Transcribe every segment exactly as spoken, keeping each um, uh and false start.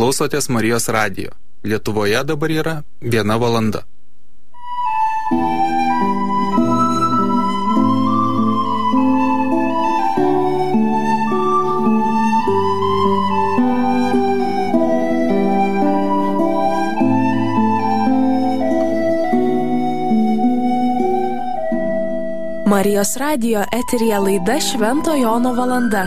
Klausotės Marijos radijo. Lietuvoje dabar yra viena valanda. Marijos radijo eteryje laida Švento Jono valanda.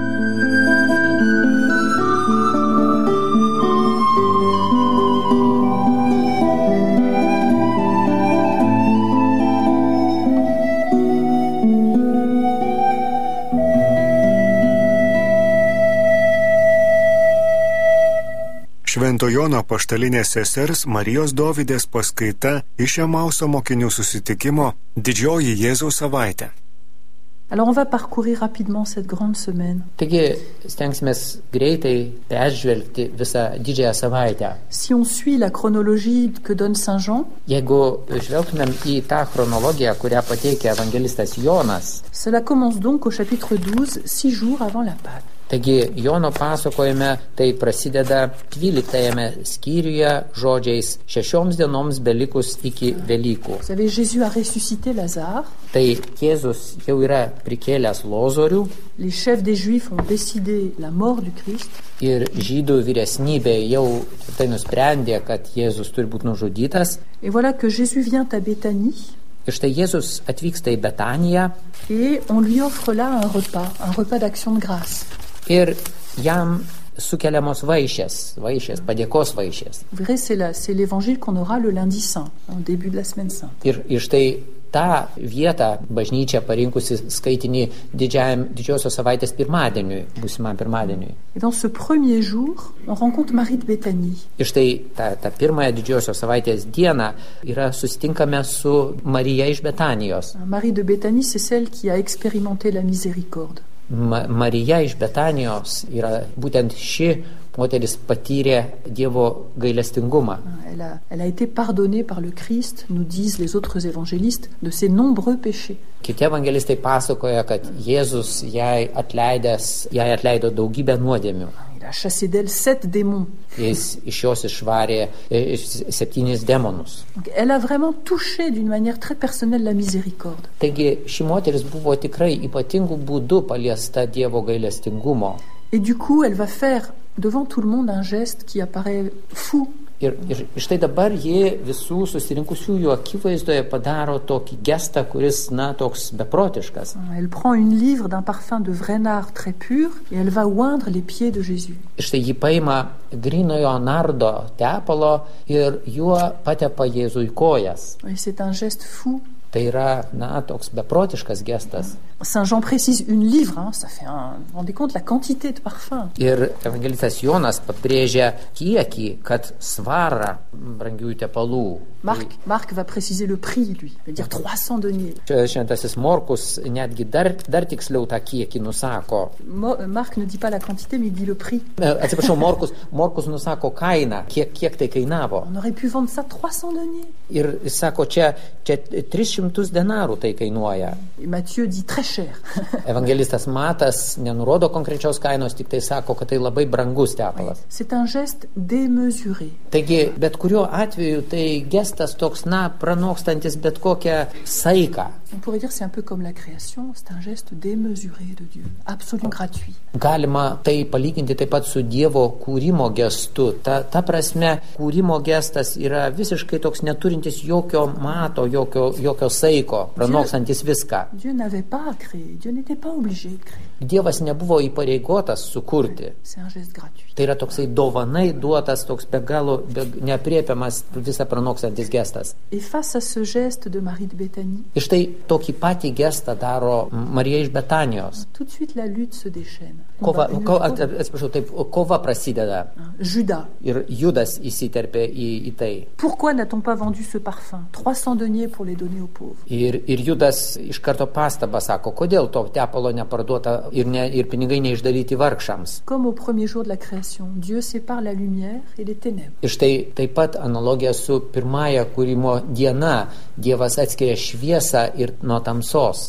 Švento Jono apaštalinės sesers Marijos Dovydės paskaita iš Emauso mokinių susitikimo Didžioji Jėzaus savaitė. Alors on va parcourir rapidement cette grande semaine. Taigi stengsimės greitai peržvelgti visą didžiąją savaitę. Si on suit la chronologie que donne Saint Jean, Jeigu žvelgtumėm į tą chronologiją, kurią pateikia evangelistas Jonas, cela commence donc au chapitre douze, six jours avant la Pâque. taigi Jono pasakojime tai prasideda dvyliktajame skyriuje žodžiais šešioms dienoms belikus iki Velykų. Vous savez, Jésus a ressuscité Lazare. Tai Jėzus jau yra prikėlęs Lozorių Les chefs des Juifs ont décidé la mort du Christ. ir žydų vyresnybė jau tai nusprendė, kad Jėzus turi būti nužudytas. Et voilà que Jésus vient à Béthanie Ir štai Jėzus atvyksta į Betaniją et on lui offre là un repas, un repas d'action de grâce. ir jam sukeliamos vaišės, vaišės, padėkos vaišės. Vous verrez, c'est, la, c'est l'évangile qu'on aura le lundi saint, au début de la semaine sainte. Ir, ir štai tą vietą bažnyčia parinkusi skaitinį didžiajam, didžiosios savaitės pirmadieniui, būsimam pirmadieniui. Et dans ce premier jour, on rencontre Marie de Béthanie. Ir štai tą, tą pirmąją didžiosios savaitės dieną yra susitinkame su Marija iš Betanijos. Marie de Béthanie, c'est celle qui a expérimenté la miséricorde. Ma, Marija iš Betanijos yra būtent ši moteris patyrė Dievo gailestingumą. Elle a, elle a été pardonnée par le Christ, nous disent les autres évangélistes, de ses nombreux péchés. Kiti evangelistai pasakoja, kad Jėzus jai atleidęs, jai atleido daugybę nuodėmių. Il a chassé d'elle sept démons. Jis iš jos išvarė e, septynis demonus. Donc, elle a vraiment touché d'une manière très personnelle la miséricorde. Taigi ši moteris buvo tikrai ypatingų būdų paliesta Dievo gailestingumo. Et du coup, elle va faire devant tout le monde un geste qui apparaît fou. Ir, ir štai dabar jie visų susirinkusiųjų akivaizdoje padaro tokį gestą, kuris, na, toks beprotiškas. Elle prend une livre d'un parfum de vrai nard très pur et elle va oindre les pieds de Jésus. Ir štai ji paima grynojo nardo tepalo ir juo patepa Jėzui kojas. Et c'est un geste fou. Tai yra, na, toks beprotiškas gestas. Saint Jean précise une livre, hein, ça fait un... Vous vous rendez compte la quantité de parfum. Ir evangelistas Jonas pabrėžia kiekį, kad svarą brangiųjų tepalų. Marc, Marc va préciser le prix, lui. Il va dire trois cents deniers. Šventasis Morkus netgi dar, dar tiksliau tą kiekį nusako. Mo, Marc ne dit pas la quantité, mais il dit le prix. Atsiprašau, Morkus, Morkus nusako kainą, kiek, kiek tai kainavo. On aurait pu vendre ça trois cents deniers. Ir jis sako, čia, čia tris šimtus denarų tai kainuoja. Et Matthieu dit très cher. Evangelistas Matas nenurodo konkrečios kainos, tik tai sako, kad tai labai brangus tepalas. C'est un geste démesuré. Taigi, bet kuriuo atveju tai gestas toks, na, pranokstantis bet kokią saiką. On pourrait dire c'est un peu comme la création, c'est un geste démesuré de Dieu, absolument gratuit. Galima tai palyginti taip pat su Dievo kūrimo gestu. Ta, ta prasme, kūrimo gestas yra visiškai toks neturintis jokio mato, jokio, jokio saiko, pranokstantis viską. Dieu n'avait pas à créer, Dieu n'était pas obligé de créer. Dievas nebuvo įpareigotas sukurti. C'est un geste gratuit. Tai yra toksai dovanai duotas, toks be galo be, neapriepiamas visą pranokstantis gestas. Et face à ce geste de Marie de Béthanie, Ir štai tokį patį gestą daro Marija iš Betanijos. tout de suite la lutte se déchaîne. Kova, Une- ko, atsiprašau, taip, kova prasideda Judas. ir Judas įsiterpė į, į tai. Pourquoi n'a-t-on pas vendu ce parfum? trois cents deniers pour les donner aux pauvres. Ir, ir Judas iš karto pastabą sako, kodėl to tepalo neparduota ir, ne, ir pinigai neišdalyti vargšams. Comme au premier jour de la création, Dieu sépare la lumière et les ténèbres. Ir štai taip pat analogija su pirmąja kūrimo diena. Dievas atskiria šviesą ir nuo tamsos.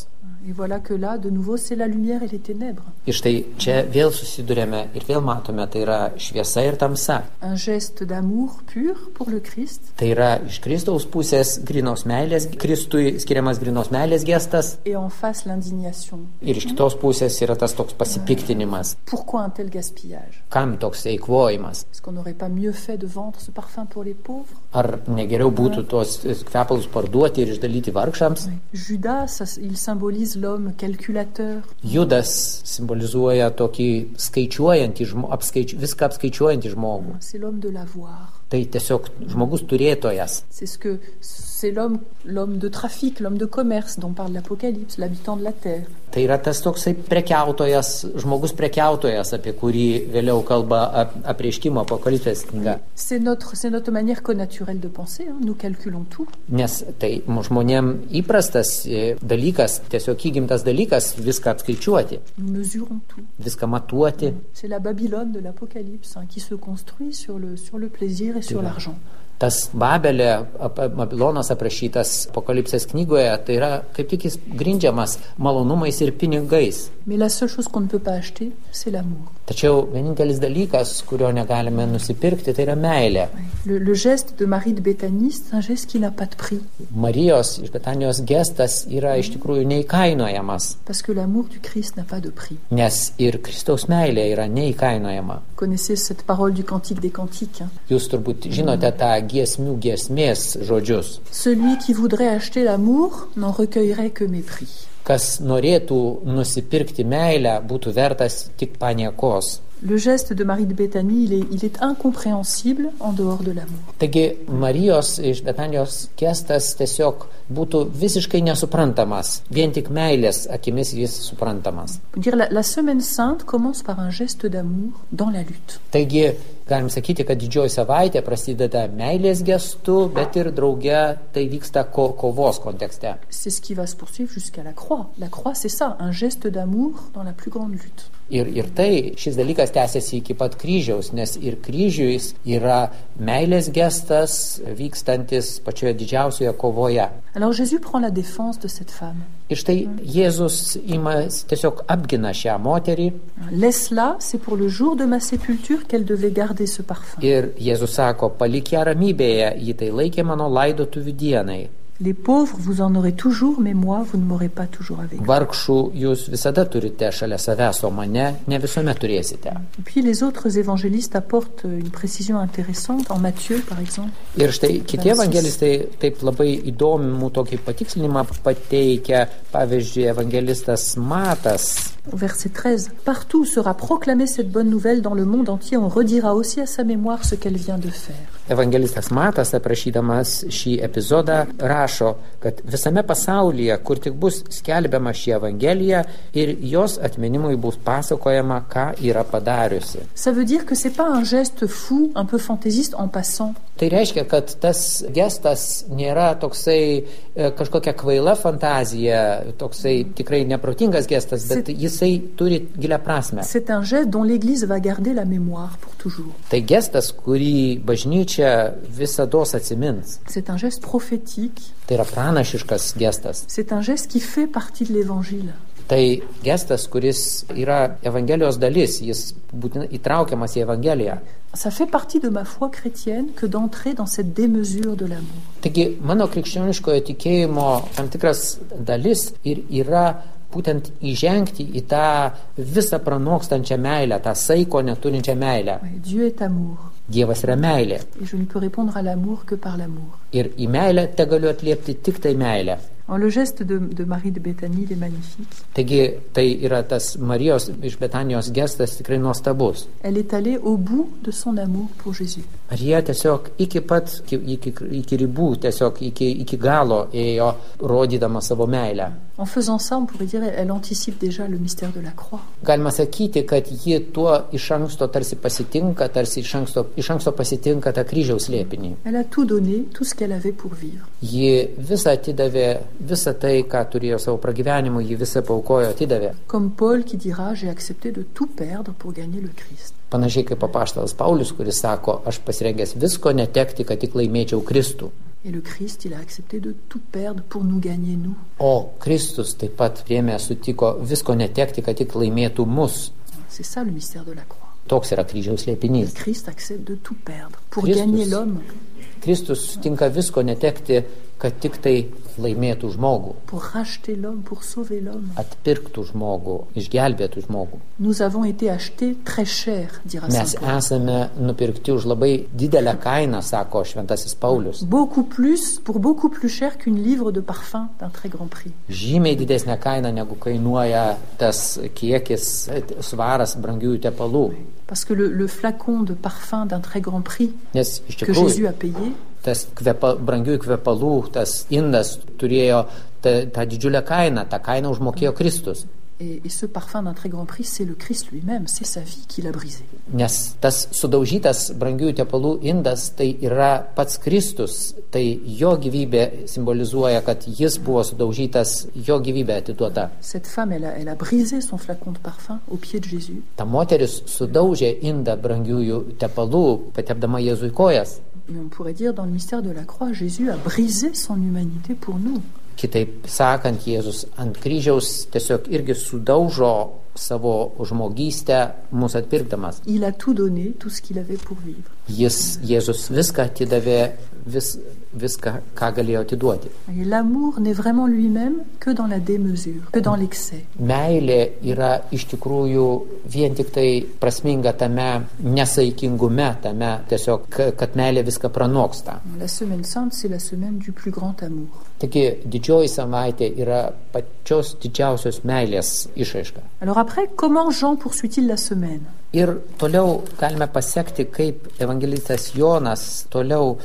Et voilà que là, de nouveau, c'est la lumière et les ténèbres. Ir štai čia vėl susidurėme ir vėl matome, tai yra šviesa ir tamsa. Un geste d'amour pur pour le Christ. Tai yra iš Kristaus pusės grinos meilės, Kristui skiriamas grinos meilės gestas. Et en face l'indignation. Ir iš kitos pusės yra tas toks pasipiktinimas. Pourquoi un tel gaspillage? Kam toks eikvojimas? Est-ce qu'on n'aurait pas mieux fait de vendre ce parfum pour les pauvres? Ar negeriau būtų tos kvepalus parduoti ir išdalyti vargšams? Judas, ça, il symbolise l'homme calculateur. Judas simbolizuoja tokį skaičiuojantį žmogų, apskaič, viską apskaičiuojantį žmogų. C'est l'homme de l'avoir. Tai tiesiog žmogus turėtojas. C'est ce que c'est l'homme, l'homme de trafic, l'homme de commerce dont parle l'Apocalypse, l'habitant de la terre. Tai yra tas toksai prekiautojas, žmogus prekiautojas, apie kurį vėliau kalba apreiškimo Apokalipsės knyga. C'est notre, c'est notre manière connaturelle de penser, hein. Nous calculons tout. Nes tai žmonėm įprastas dalykas, tiesiog įgimtas dalykas viską apskaičiuoti. Nous mesurons tout. Viską matuoti. C'est la Babylone de l'Apocalypse, hein, qui se construit sur le, sur le plaisir et sur l'argent. Tas Babelė, Babilonas aprašytas Apokalipsės knygoje, tai yra kaip tik jis grindžiamas malonumais ir pinigais. Mais la seule chose qu'on ne peut pas acheter, c'est l'amour. Tačiau vienintelis dalykas, kurio negalime nusipirkti, tai yra meilė. Le, le geste de Marie de Béthanie, c'est un geste qui n'a pas de prix. Marijos iš Betanijos gestas yra iš tikrųjų neįkainojamas. Parce que l'amour du Christ n'a pas de prix. Nes ir Kristaus meilė yra neįkainojama. Vous connaissez cette parole du Cantique des Cantiques, hein? Jūs turbūt žinote tą giesmių giesmės žodžius. Celui qui voudrait acheter l'amour n'en recueillerait que mépris. Kas norėtų nusipirkti meilę, būtų vertas tik paniekos. Le geste de Marie de Béthanie, il est, il est incompréhensible en dehors de l'amour. Taigi Marijos iš Betanijos gestas tiesiog būtų visiškai nesuprantamas. Vien tik meilės akimis jis suprantamas. Dire la, la semaine sainte commence par un geste d'amour dans la lutte. Taigi galim sakyti, kad didžioji savaitė prasideda meilės gestu, bet ir drauge tai vyksta ko, kovos kontekste. C'est ce qui va se poursuivre jusqu'à la croix. La croix, c'est ça, un geste d'amour dans la plus grande lutte. Ir, ir tai šis dalykas tęsiasi iki pat kryžiaus, nes ir kryžius yra meilės gestas vykstantis pačioje didžiausioje kovoje. Alors Jésus prend la défense de cette femme. Ir štai Jėzus ima tiesiog apgina šią moterį. Laisse-la, c'est pour le jour de ma sépulture qu'elle devait garder ce parfum. Ir Jėzus sako, palik ją ramybėje, ji tai laikė mano laidotuvių dienai. Les pauvres, vous en aurez toujours, mais moi, vous ne m'aurez pas toujours avec vous. Vargšų jūs visada turite šalia savęs, o mane ne visuomet turėsite. Et puis les autres évangélistes apportent une précision intéressante, en Matthieu par exemple. Ir štai kiti evangelistai taip labai įdomų tokį patikslinimą pateikia, pavyzdžiui, evangelistas Matas. Verset treize. Partout sera proclamée cette bonne nouvelle dans le monde entier, on redira aussi à sa mémoire ce qu'elle vient de faire. Evangelistas Matas, aprašydamas šį epizodą, rašo, kad visame pasaulyje, kur tik bus skelbiama ši evangelija ir jos atminimui bus pasakojama, ką yra padariusi. Ça veut dire que c'est pas un geste fou, un peu fantaisiste en passant. Tai reiškia, kad tas gestas nėra toksai e, kažkokia kvaila fantazija, toksai tikrai neprotingas gestas, bet jisai turi gilią prasme. C'est un geste dont l'Église va garder la mémoire pour toujours. Tai gestas, kurį bažnyčia visados atsimins. C'est un geste prophétique. Tai yra pranašiškas gestas. C'est un geste qui fait partie de l'Évangile. Tai gestas, kuris yra Evangelijos dalis, jis būtinai įtraukiamas į Evangeliją. Ça fait partie de ma foi chrétienne que d'entrer dans cette démesure de l'amour. Taigi, mano krikščioniškojo tikėjimo tam tikras dalis ir yra būtent įžengti į tą visą pranokstančią meilę, tą saiko neturinčią meilę. Ouais, Dieu est amour. Dievas yra meilė. Et je ne peux répondre à l'amour que par l'amour. Ir į meilę te galiu atliepti tik tai meilę. Alors, le geste de, de Marie de Béthanie, il est magnifique. Taigi, tai yra tas Marijos iš Betanijos gestas tikrai nuostabus. Elle est allée au bout de son amour pour Jésus. Marija tiesiog iki pat, iki, iki, iki ribų, tiesiog iki, iki galo ėjo rodydama savo meilę. En faisant ça, on pourrait dire, elle anticipe déjà le mystère de la croix. Galima sakyti, kad ji tuo iš anksto tarsi pasitinka, tarsi iš anksto, iš anksto pasitinka tą kryžiaus slėpinį. Elle a tout donné, tout ce qu'elle avait pour vivre. Ji visą atidavė, visą tai, ką turėjo savo pragyvenimu, ji visą paukojo, atidavė. Comme Paul qui dira, j'ai accepté de tout perdre pour gagner le Christ. Panašiai kaip apaštalas Paulius, kuris sako, aš pasirengęs visko netekti, kad tik laimėčiau Kristų. Et le Christ, il a accepté de tout perdre pour nous gagner, nous. O Kristus taip pat priėmė, sutiko visko netekti, kad tik laimėtų mus. C'est ça le mystère de la croix. Toks yra kryžiaus Le slėpinys. Christ accepte de tout perdre pour Christus. gagner l'homme, Kristus sutinka visko netekti, kad tik tai laimėtų žmogų, pour racheter l'homme, pour sauver l'homme. atpirktų žmogų, išgelbėtų žmogų. Nous avons été achetés très cher, dira Mes Saint Paul. esame nupirkti už labai didelę kainą, sako šventasis Paulius. Beaucoup plus, pour beaucoup plus cher qu'une livre de parfum d'un très grand prix. Žymiai didesnę kainą, negu kainuoja tas kiekis svaras brangiųjų tepalų. Parce que le, le flacon de parfum d'un très grand prix Nes iš que Jésus tikrųjų a payé, tas kvepa, brangiųjų kvepalų, tas indas turėjo tą, tą didžiulę kainą, tą kainą užmokėjo Kristus. et, et ce parfum d'un très grand prix, c'est le Christ lui-même, c'est sa vie qu'il a brisé. Nes tas sudaužytas brangiųjų tepalų indas tai yra pats Kristus, tai jo gyvybė simbolizuoja, kad jis buvo sudaužytas, jo gyvybė atiduota. Cette femme, elle a, elle a brisé son flacon de parfum au pied de Jésus. Ta moteris sudaužė indą brangiųjų tepalų, patepdama Jėzui kojas. Mais on pourrait dire, dans le mystère de la croix, Jésus a brisé son humanité pour nous. Kitaip sakant, Jėzus ant kryžiaus tiesiog irgi sudaužo savo žmogystę mūsų atpirkdamas. Il a tout donné, tout ce qu'il avait pour vivre. Jis, Jėzus viską atidavė, vis, viską, ką galėjo atiduoti. Et l'amour n'est vraiment lui-même que dans la démesure, que dans l'excès. Meilė yra iš tikrųjų vien tik tai prasminga tame nesaikingume, tame tiesiog, kad meilė viską pranoksta. La semaine sainte, c'est la semaine du plus grand amour. Taigi didžioji savaitė yra pačios didžiausios meilės išraiška. Alors après, comment Jean poursuit-il la semaine? Ir toliau galime pasiekti, kaip evangelistas Jonas toliau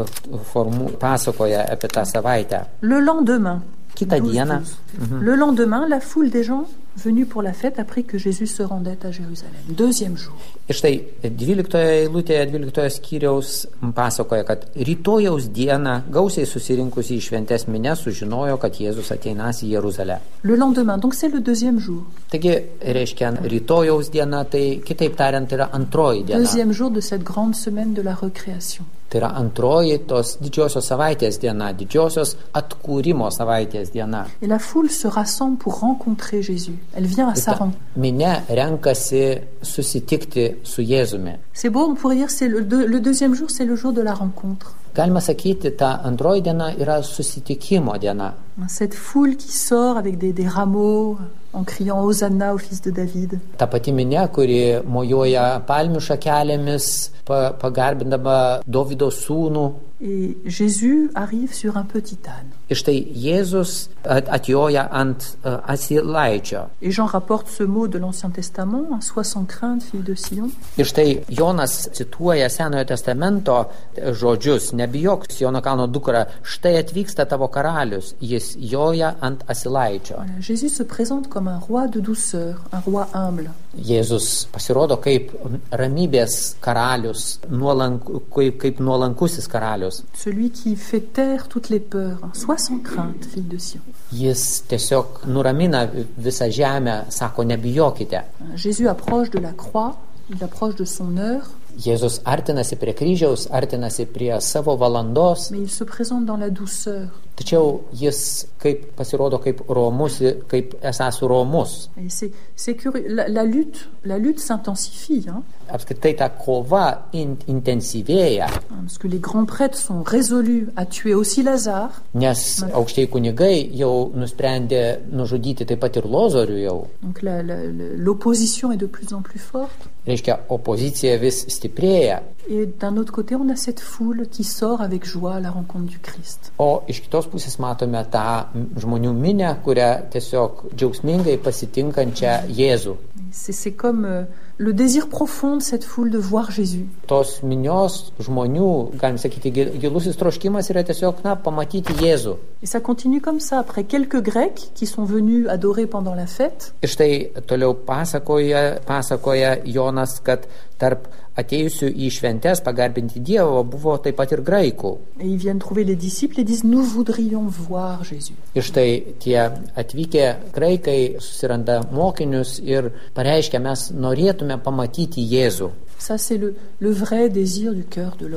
formų, pasakoja apie tą savaitę. Le lendemain, Kitą douze, dieną. douze. Le lendemain, la foule des gens venus pour la fête apprit que Jésus se rendait à Jérusalem. Deuxième jour. Ir štai dvyliktoje eilutėje, dvyliktoje skyriaus pasakoja, kad rytojaus dieną gausiai susirinkusi į šventės minę sužinojo, kad Jėzus ateinas į Jeruzalę. Le lendemain, donc c'est le deuxième jour. Taigi, reiškia, rytojaus diena, tai kitaip tariant, yra antroji diena. Deuxième jour de cette grande semaine de la recréation. Tai yra antroji tos didžiosios savaitės diena, didžiosios atkūrimo savaitės diena. Et la foule se rassemble pour rencontrer Jésus. Elle vient à sa rencontre. Minia renkasi susitikti su Jėzumi. C'est beau, on pourrait dire c'est le, deux, le deuxième jour, c'est le jour de la rencontre. Galima sakyti, ta antroji diena yra susitikimo diena. Cette foule qui sort avec des, des rameaux en criant Hosanna au fils de David. Ta pati minia, kuri mojuoja palmių šakelėmis, pa, pagarbindama Dovydo sūnų. Et Jésus arrive sur un petit âne. Ir štai Jėzus atjoja ant uh, asilaičio. Et Jean rapporte ce mot de l'Ancien Testament, hein, sois sans crainte, fille de Sion. Ir štai Jonas cituoja Senojo testamento žodžius, nebijok, Siono kalno dukra, štai atvyksta tavo karalius, jis joja ant asilaičio. Voilà, Jésus se présente comme un roi de douceur, un roi humble. Jėzus pasirodo kaip ramybės karalius, nuolank, kaip, kaip nuolankusis karalius. Celui qui fait taire toutes les peurs, hein. Sois sans crainte, fille de Sion. Jis tiesiog nuramina visą žemę, sako, nebijokite. Jésus approche de la croix, il approche de son heure. Jėzus artinasi prie kryžiaus, artinasi prie savo valandos. Mais il se présente dans la douceur. Tačiau jis kaip pasirodo kaip romus, kaip esąs romus. Et c'est, c'est curieux. La, la lutte, la lutte s'intensifie, hein. Apskritai ta kova in, intensyvėja. Parce que les grands prêtres sont résolus à tuer aussi Lazare. Nes aukštieji kunigai jau nusprendė nužudyti taip pat ir Lozorių jau. Donc la, la, l'opposition est de plus en plus forte. Reiškia, opozicija vis stiprėja. Et d'un autre côté, on a cette foule qui sort avec joie à la rencontre du Christ. O iš kitos pusės matome tą žmonių minę, kurią tiesiog džiaugsmingai pasitinkančią Jėzų. C'est, c'est comme euh, le désir profond de cette foule de voir Jésus. Tos minios žmonių, galim sakyti, gilusis troškimas yra tiesiog, na, pamatyti Jėzų. Et ça continue comme ça. Après quelques Grecs qui sont venus adorer pendant la fête, Ir štai toliau pasakoja, pasakoja Jonas, kad tarp atėjusių į šventes pagarbinti Dievą buvo taip pat ir graikų. et ils viennent trouver les disciples et disent, nous voudrions voir Jésus. Ir štai tie atvykę graikai susiranda mokinius ir pareiškia, mes norėtume pamatyti Jėzų. Ça, c'est le, le vrai désir du cœur de l'homme.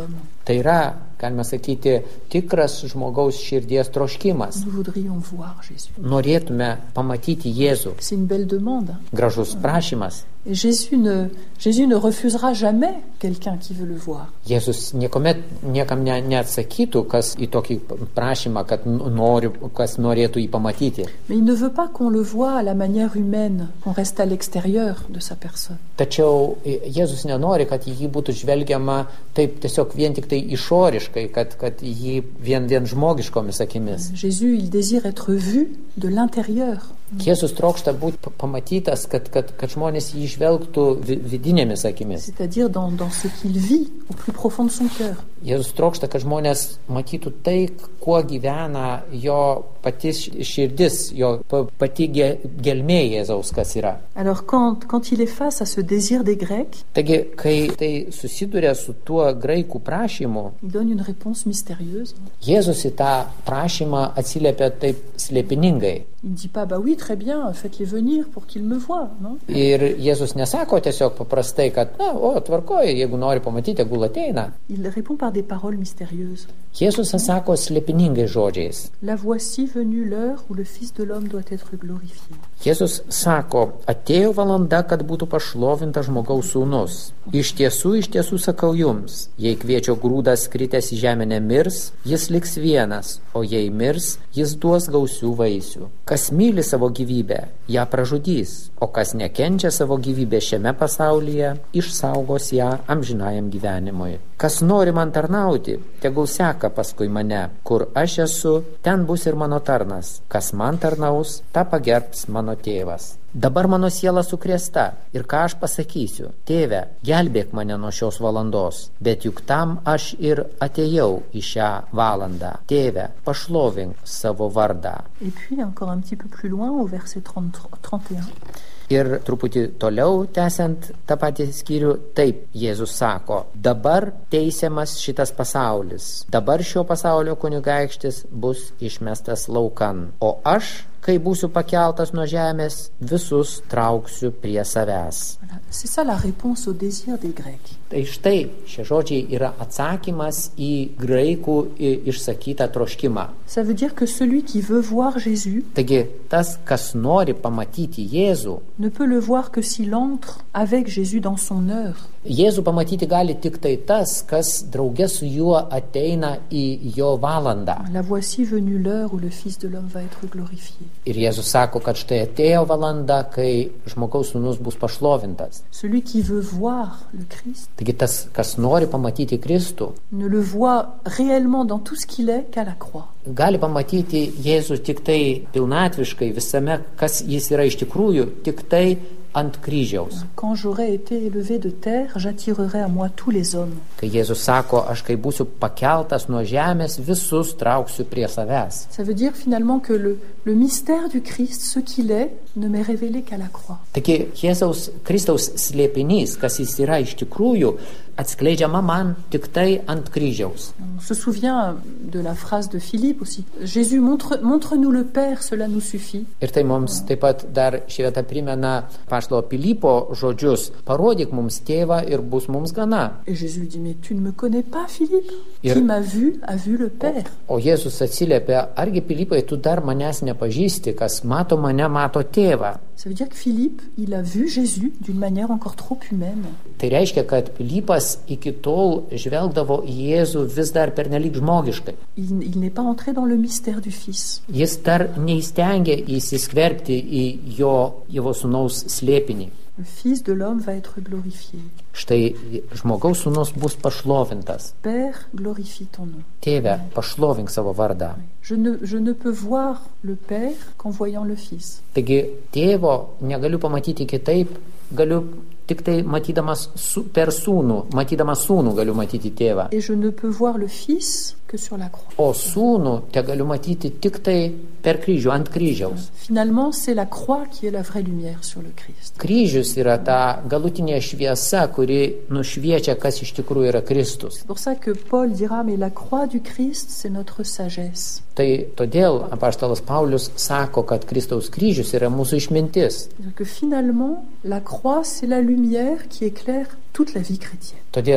Tai yra, galima sakyti, tikras žmogaus širdies troškimas. Nous voudrions voir Jésus. Norėtume pamatyti Jėzų. C'est une belle demande. Gražus prašymas. Et Jésus ne, Jésus ne refusera jamais quelqu'un qui veut le voir. Jėzus niekuomet niekam ne, neatsakytų, kas į tokį prašymą, kad nori, kas norėtų jį pamatyti. Mais il ne veut pas qu'on le voie à la manière humaine, qu'on reste à l'extérieur de sa personne. Tačiau Jėzus nenori, kad jį būtų žvelgiama taip tiesiog vien tik tai išoriškai, kad, kad jį vien, vien žmogiškomis akimis. Jésus, il désire être vu de l'intérieur. Jėzus trokšta būti pamatytas, kad, kad, kad žmonės jį žvelgtų vidinėmis akimis. C'est-à-dire dans, dans ce qu'il vit au plus profond de son cœur. Jėzus trokšta, kad žmonės matytų tai, kuo gyvena jo pati širdis, jo pati gelmė Jėzaus, kas yra. Alors quand, quand il est face à ce désir des Grecs, taigi, kai tai susiduria su tuo graikų prašymu, il donne une réponse mystérieuse. Jėzus į tą prašymą atsiliepia taip slėpiningai. Il ne dit pas, bah oui, très bien, faites-les venir pour qu'ils me voient, non? Ir Jėzus nesako tiesiog paprastai, kad, na, o, tvarkoji, jeigu nori pamatyti, gul ateina. Il répond par des paroles mystérieuses. Jėzus atsako slėpiningai žodžiais. La voici venue l'heure où le Fils de l'homme doit être glorifié. Jėzus sako, atėjo valanda, kad būtų pašlovintas žmogaus sūnus. Iš tiesų, iš tiesų sakau jums, jei kviečio grūdas kritęs į žemę nemirs, jis liks vienas, o jei mirs, jis duos gausių vaisių. Kas myli savo gyvybę, ją pražudys, o kas nekenčia savo gyvybę šiame pasaulyje, išsaugos ją amžinajam gyvenimui. Kas nori man tarnauti, tegul seka paskui mane, kur aš esu, ten bus ir mano tarnas. Kas man tarnaus, tą pagerbs mano tėvas. Dabar mano siela sukrėsta ir ką aš pasakysiu? Tėve, gelbėk mane nuo šios valandos, bet juk tam aš ir atėjau į šią valandą. Tėve, pašlovink savo vardą. Et puis encore un petit peu plus loin au verset trente, trente et un. Ir truputį toliau, tęsiant tą patį skyrių, taip Jėzus sako, dabar teisiamas šitas pasaulis, dabar šio pasaulio kunigaikštis bus išmestas laukan, o aš, kai būsiu pakeltas nuo žemės, visus trauksiu prie savęs. Voilà. C'est ça la réponse au désir des Grecs. Tai štai šie žodžiai yra atsakymas į graikų išsakytą troškimą. Ça veut dire que celui qui veut voir Jésus Taigi, tas, kas nori pamatyti Jėzų, ne peut le voir que s'il entre avec Jésus dans son heure. Jėzų pamatyti gali tik tai tas, kas drauge su juo ateina į jo valandą. La voici venue l'heure où le Fils de l'homme va être glorifié. Ir Jėzus sako, kad štai atėjo valanda, kai žmogaus sūnus bus pašlovintas. Celui qui veut voir le Christ Taigi tas, kas nori pamatyti Kristų, ne le voit réellement dans tout ce qu'il est qu'à la croix. gali pamatyti Jėzų tik tai pilnatviškai visame, kas jis yra iš tikrųjų, tik tai ant kryžiaus. Quand j'aurai été élevé de terre, j'attirerai à moi tous les hommes. Kai Jėzus sako, aš kai būsiu pakeltas nuo žemės, visus trauksiu prie savęs. Ça veut dire finalement que le, le mystère du Christ, ce qu'il est, ne m'est révélé qu'à la croix. Taigi Jėzaus Kristaus slėpinys, kas jis yra iš tikrųjų, atskleidžiama man tik tai ant kryžiaus. On se souvient de la phrase de Philippe aussi. Jésus, montre, montre-nous le Père, cela nous suffit. Ir tai mums taip pat dar ši vieta primena paštalo Pilypo žodžius. Parodyk mums tėvą ir bus mums gana. Et Jésus dit, mais tu ne me connais pas, Philippe? Ir... Qui m'a vu, a vu le Père. O, o Jėzus atsiliepia, argi Pilypai, tu dar manęs nepažįsti, kas mato mane, mato tėvą. Ça veut dire que Philippe, il a vu Jésus d'une manière encore trop humaine. Tai reiškia, kad Pilypas iki tol žvelgdavo į Jėzų vis dar pernelyg žmogiškai. Il, il n'est pas entré dans le mystère du Fils. Jis dar neįstengė įsiskverbti į jo, jo sūnaus slėpinį. Le Fils de l'homme va être glorifié. Štai žmogaus sūnus bus pašlovintas. Père, glorifie ton nom. Tėve, pašlovink savo vardą. Je ne, je ne peux voir le Père qu'en voyant le Fils. Taigi, tėvo negaliu pamatyti kitaip, galiu tik tai matydamas su, per sūnų, matydamas sūnų galiu matyti tėvą. Et je ne peux voir le Fils que sur la croix. O sūnų te galiu matyti tik tai per kryžių, ant kryžiaus. Finalement, c'est la croix qui est la vraie lumière sur le Christ. Kryžius yra ta galutinė šviesa, kuri nušviečia, kas iš tikrųjų yra Kristus. C'est pour ça que Paul dira, mais la croix du Christ, c'est notre sagesse. Tai todėl apaštalas Paulius sako, kad Kristaus kryžius yra mūsų išmintis. C'est-à-dire que finalement, la croix, c'est la lumière qui éclaire toute la vie chrétienne. Todėl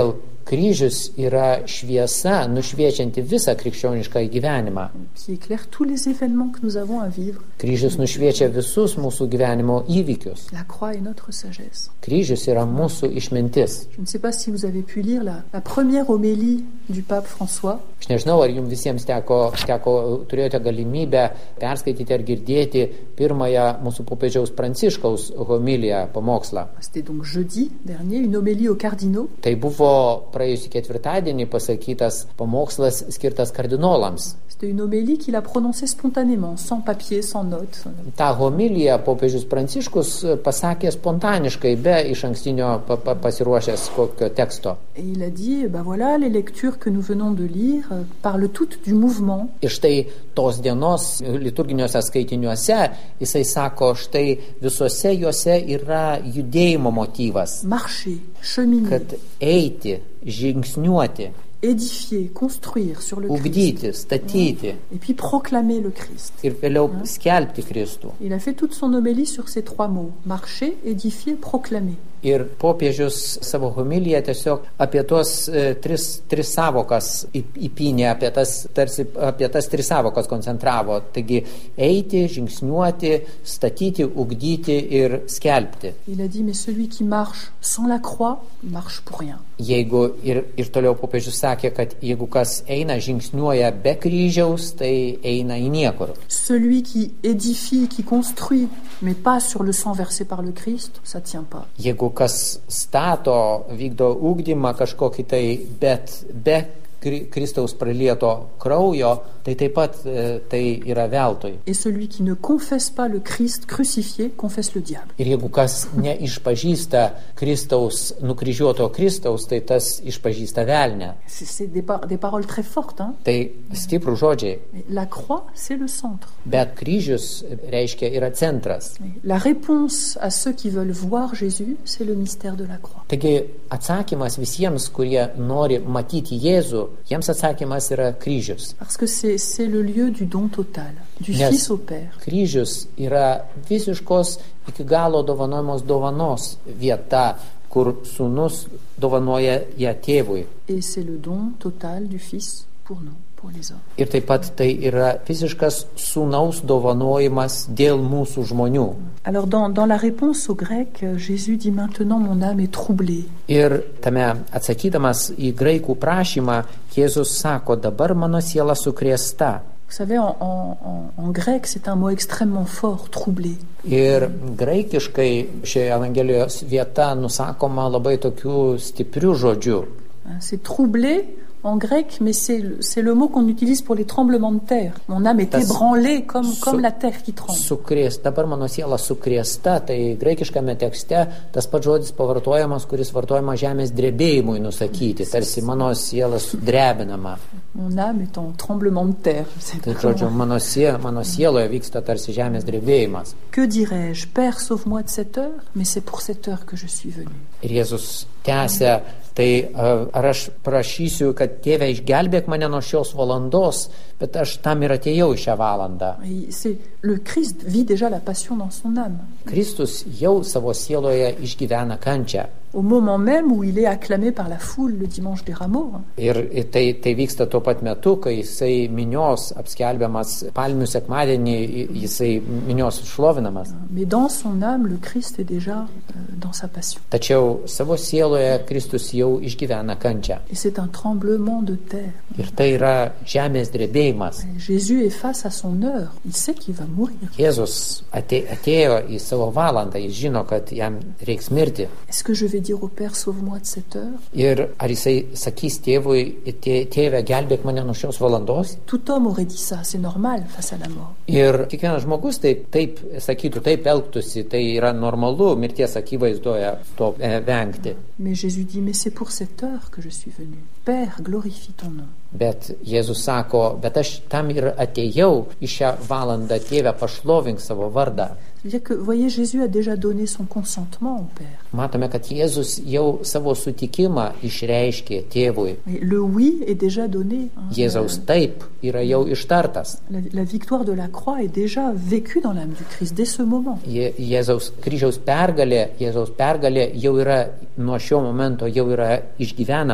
kryžius yra šviesa, nušviečianti visą krikščionišką gyvenimą. qui éclaire tous les événements que nous avons à vivre. Kryžius nušviečia visus mūsų gyvenimo įvykius. La croix est notre sagesse. Kryžius yra mūsų išmintis. Je ne sais pas si vous avez pu lire la, la première homélie du pape François. Aš nežinau, ar jums visiems teko, teko turėjote galimybę perskaityti ar girdėti pirmąją mūsų popiežiaus Pranciškaus homiliją, pamokslą. C'était donc jeudi dernier, une homélie aux cardinaux. Tai buvo praėjusį ketvirtadienį pasakytas pamokslas skirtas kardinolams. C'était une homélie qu'il a prononcée spontanément, sans papier, sans notes. Ta homilija popiežius Pranciškus pasakė spontaniškai, be iš ankstinio pa, pa, pasiruošęs kokio teksto. Et il a dit, ben voilà, les lectures que nous venons de lire euh, parlent toutes du mouvement. Ir štai tos dienos liturginiuose skaitiniuose jisai sako, štai visuose juose yra judėjimo motyvas. Marcher, cheminer, Kad eiti, žingsniuoti, édifier, construire sur le ugdyti, Christ. statyti Et puis proclamer le Christ. ir vėliau skelbti Kristų. Il a fait toute son homélie sur ces trois mots. Marcher, édifier, proclamer. Ir popiežius savo homiliją tiesiog apie tuos e, tris, tris savokas įpynė, apie tas, tarsi apie tas tris savokas koncentravo. Taigi eiti, žingsniuoti, statyti, ugdyti ir skelbti. Il a dit, mais celui qui marche sans la croix, il marche pour rien. Jeigu ir, ir toliau popiežius sakė, kad jeigu kas eina, žingsniuoja be kryžiaus, tai eina į niekur. Celui qui édifie, qui construit, mais pas sur le sang versé par le Christ, ça tient pas. Jeigu kas stato, vykdo ugdymą kažkokį tai, bet be Kristaus pralieto kraujo, tai taip pat e, tai yra veltui. Et celui qui ne confesse pas le Christ crucifié, confesse le diable. Ir jeigu kas neišpažįsta Kristaus, nukryžiuoto Kristaus, tai tas išpažįsta velnę. C'est, c'est des, par- des paroles très fortes, hein. Tai stiprų žodžiai. Mais la croix, c'est le centre. Bet kryžius reiškia yra centras. La réponse à ceux qui veulent voir Jésus, c'est le mystère de la croix. Taigi atsakymas visiems, kurie nori matyti Jėzų, jiems atsakymas yra kryžius. Parce que c'est, c'est le lieu du don total, du Nes Fils au Père. kryžius yra visiškos iki galo dovanojamos dovanos vieta, kur sūnus dovanoja ją tėvui. Et c'est le don total du Fils pour nous, pour les hommes. Ir taip pat tai yra visiškas sūnaus dovanojimas dėl mūsų žmonių. Alors dans, dans la réponse au grec, Jésus dit maintenant mon âme est troublée. Ir tame atsakydamas į graikų prašymą, Jėzus sako, dabar mano siela sukrėsta. Vous savez, en, en, en, en grec, c'est un mot extrêmement fort, troublé. Ir graikiškai šioje Evangelijos vieta nusakoma labai tokių stiprių žodžių. Hein, C'est troublé en grec, mais c'est, le- c'est le mot qu'on utilise pour les tremblements de terre. Mon âme est Tas ébranlée comme, su- comme la terre qui tremble. Sukrės, dabar mano siela sukrėsta, tai graikiškame tekste tas pats žodis pavartojamas, kuris vartojama žemės drebėjimui nusakyti, tarsi mano siela sudrebinama. Mon âme est en tremblement de terre. Je sais Tai pas žodžiu, comment. mano, sie, mano sieloje vyksta tarsi žemės drebėjimas. Que dirais-je? Père, sauve-moi de cette heure, mais c'est pour cette heure que je suis venu. Ir Jėzus tęsia, tai a, ar aš prašysiu, kad Tėve išgelbėk mane nuo šios valandos, bet aš tam ir atėjau į šią valandą. Et c'est, le Christ vit déjà la passion dans son âme. Kristus jau savo sieloje išgyvena kančią. Au moment même où il est acclamé par la foule le dimanche des rameaux. hein. Ir ir tai, tai vyksta tuo pat metu, kai jisai minios apskelbiamas palmių sekmadienį, jisai minios šlovinamas. Mais dans son âme, le Christ est déjà euh, dans sa passion. Tačiau savo sieloje Kristus jau išgyvena kančią. Et c'est un tremblement de terre. Ir tai yra žemės drebėjimas. Et Jésus est face à son heure. Il sait qu'il va mourir. Jėzus ate, atėjo į savo valandą, jis žino, kad jam reiks mirti. Est-ce que je vais dire au Père, sauve-moi de cette heure? Ir ar jisai sakys tėvui, tė, tėve, gelbėk mane nuo šios valandos? Tout homme aurait dit ça. C'est normal face à la mort. Ir kiekvienas žmogus taip, taip sakytų, taip elgtųsi, tai yra normalu mirties akivaizdoje to e, vengti. Mais Jésus dit, mais c'est pour cette heure que je suis venu. Père, glorifie ton nom. Bet Jėzus sako, bet aš tam ir atėjau į šią valandą, tėve, pašlovink savo vardą. C'est-à-dire que, vous voyez, Jésus a déjà donné son consentement au Père. Matome, kad Jėzus jau savo sutikimą išreiškė tėvui. Mais le oui est déjà donné. hein. Jėzaus taip yra jau ištartas. La, la victoire de la croix est déjà vécue dans l'âme du Christ dès ce moment. Je- Jėzaus kryžiaus pergalė, Jėzaus pergalė jau yra nuo šio momento jau yra išgyvenama.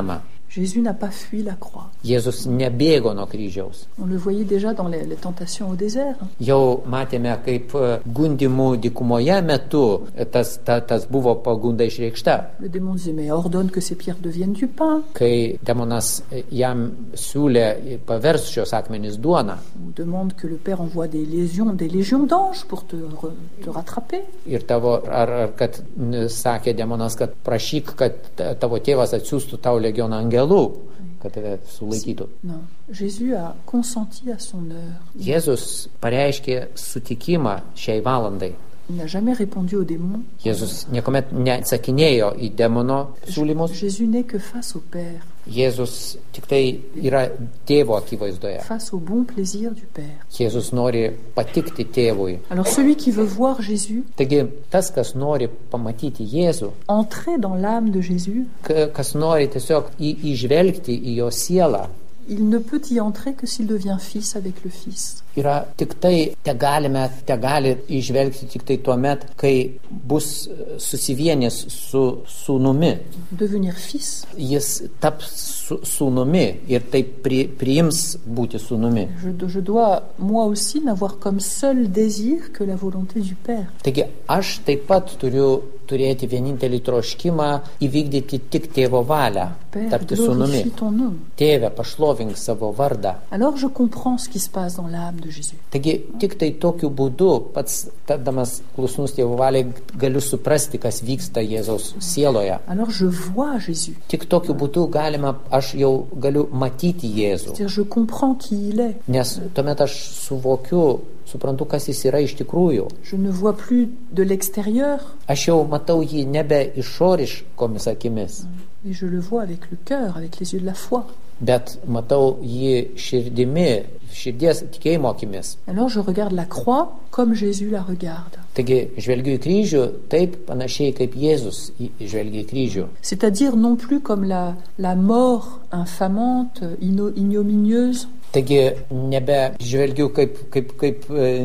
Jésus n'a pas fui la croix. Jėzus nebėgo nuo kryžiaus. On le voyait déjà dans les, les tentations au désert. Jau matėme, kaip gundimų dykumoje metu tas, ta, tas buvo pagunda išreikšta. Le démon disait, mais ordonne que ces pierres deviennent du pain. Kai demonas jam siūlė pavers šios akmenys duoną. On demande que le Père envoie des légions, des légions d'anges pour te, re, te rattraper. Ir tavo, ar, ar kad sakė demonas, kad prašyk, kad tavo tėvas atsiųstų tau legioną angelų, kad tave sulaikytų. Non, Jésus a consenti à son heure. Jėzus pareiškė sutikimą šiai valandai. Il n'a jamais répondu au démon. Jėzus niekuomet neatsakinėjo į demono siūlymus. Jésus n'est que face au Père. Jėzus tik tai yra tėvo akivaizdoje. Face au bon plaisir du Père. Jėzus nori patikti tėvui. Alors celui qui veut voir Jésus, Taigi tas, kas nori pamatyti Jėzų, entrer dans l'âme de Jésus, kas nori tiesiog į, įžvelgti į jo sielą, il ne peut y entrer que s'il devient fils avec le Fils. Yra tik tai, te galime, te gali įžvelgti tik tai tuo met, kai bus susivienęs su sūnumi. Devenir fils. Jis taps su, sūnumi ir taip pri, priims būti sūnumi. Je, je dois, moi aussi, n'avoir comme seul désir que la volonté du Père. Taigi aš taip pat turiu turėti vienintelį troškimą įvykdyti tik tėvo valią, tapti sūnumi. Tėve, pašlovink savo vardą. Alors je comprends ce qui se passe dans l'âme de Jésus. Taigi tik tai tokiu būdu, pats tapdamas klusnus tėvo valiai, galiu suprasti, kas vyksta Jėzaus sieloje. Alors je vois Jésus. Tik tokiu būdu galima, aš jau galiu matyti Jėzų. C'est-à-dire je comprends qui il est. Nes tuomet aš suvokiu, suprantu, kas jis yra iš tikrųjų. Je ne vois plus de l'extérieur. Aš jau matau jį nebe išoriškomis akimis. Et je le vois avec le cœur, avec les yeux de la foi. Bet matau jį širdimi, širdies tikėjimo akimis. Alors je regarde la croix comme Jésus la regarde. Taigi žvelgiu į kryžių taip panašiai kaip Jėzus žvelgia į kryžių. C'est-à-dire non plus comme la, la mort infamante, ignominieuse. Taigi nebe žvelgiu kaip, kaip, kaip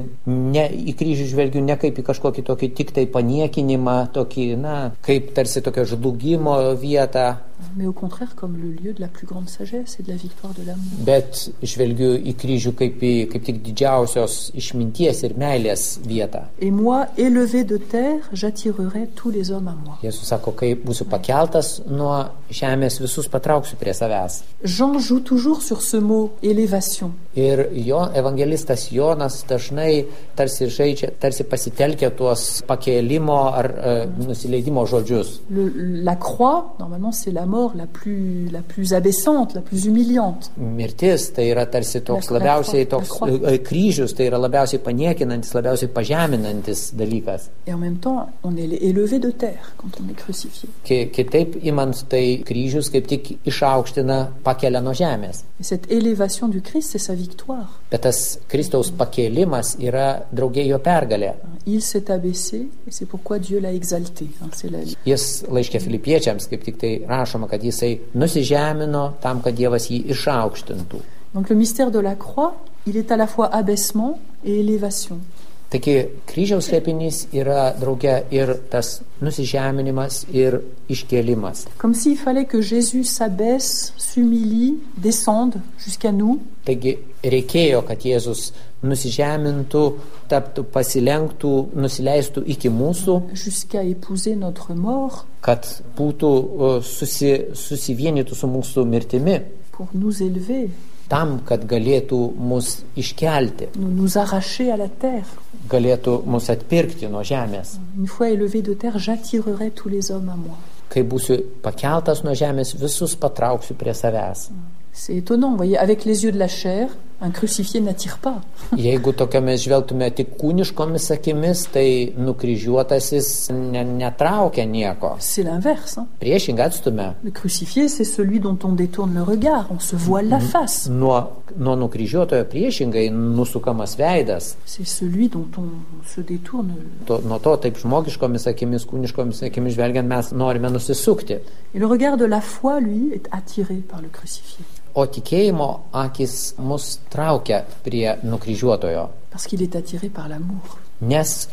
ne, į kryžių žvelgiu ne kaip į kažkokį tokį tik tai paniekinimą, tokį, na, kaip tarsi tokio žlugimo vietą. Mais au contraire comme le lieu de la plus grande sagesse et de la victoire de l'amour. Bet žvelgiu į kryžių kaip, į, kaip tik didžiausios išminties ir meilės vietą. Et moi, élevé de terre, j'attirerai tous les hommes à moi. Jėzus sako, kai būsiu pakeltas nuo žemės, visus patrauksiu prie savęs. Jean joue toujours sur ce mot élévation. Ir jo, evangelistas Jonas dažnai tarsi žaidžia, tarsi pasitelkia tuos pakėlimo ar e, nusileidimo žodžius. Le, la croix, normalement, c'est la mort la plus, la plus abaissante, la plus humiliante. Mirtis tai yra tarsi toks la, labiausiai toks e, kryžius, tai yra labiausiai paniekinantis, labiausiai pažeminantis dalykas. Et en même temps, on est élevé de terre quand on est crucifié. Kitaip imant, tai kryžius kaip tik išaukština, pakelia nuo žemės. Et cette élévation du Christ, c'est sa victoire. Bet tas Kristaus pakėlimas yra draugė jo pergalė. Il s'est abaissé et c'est pourquoi Dieu l'a exalté. C'est la... Jis laiške Filipiečiams kaip tik tai rašoma, kad jisai nusižemino tam, kad Dievas jį išaukštintų. Donc le mystère de la croix, il est à la fois abaissement et élévation. Taigi kryžiaus slėpinys yra drauge ir tas nusižeminimas ir iškėlimas. Comme s'il fallait que Jésus s'abaisse, s'humilie, descende jusqu'à nous. Taigi reikėjo, kad Jėzus nusižemintų, taptų, pasilenktų, nusileistų iki mūsų, jusqu'à épouser notre mort, kad būtų susi, susivienytų su mūsų mirtimi, pour nous élever, tam, kad galėtų mus iškelti, nous, nous arracher à la terre. Galėtų mus atpirkti nuo žemės. Une fois élevé de terre, j'attirerai tous les hommes à moi. Kai būsiu pakeltas nuo žemės, visus patrauksiu prie savęs. C'est étonnant, vous voyez, avec les yeux de la chair, un crucifié n'attire pas. Jeigu tokiamis žvelgtume tik kūniškomis akimis, tai nukryžiuotasis ne, netraukia nieko. C'est l'inverse. Hein? Priešingai atstumia. Le crucifié, c'est celui dont on détourne le regard, on se voile la face. Nuo, nuo nukryžiuotojo priešingai nusukamas veidas. C'est celui dont on se détourne. To, nuo to taip žmogiškomis akimis, kūniškomis akimis žvelgiant, mes norime nusisukti. Et le regard de la foi, lui, est attiré par le crucifié. O tikėjimo akis mus traukia prie nukryžiuotojo. Parce qu'il est attiré par l'amour. Nes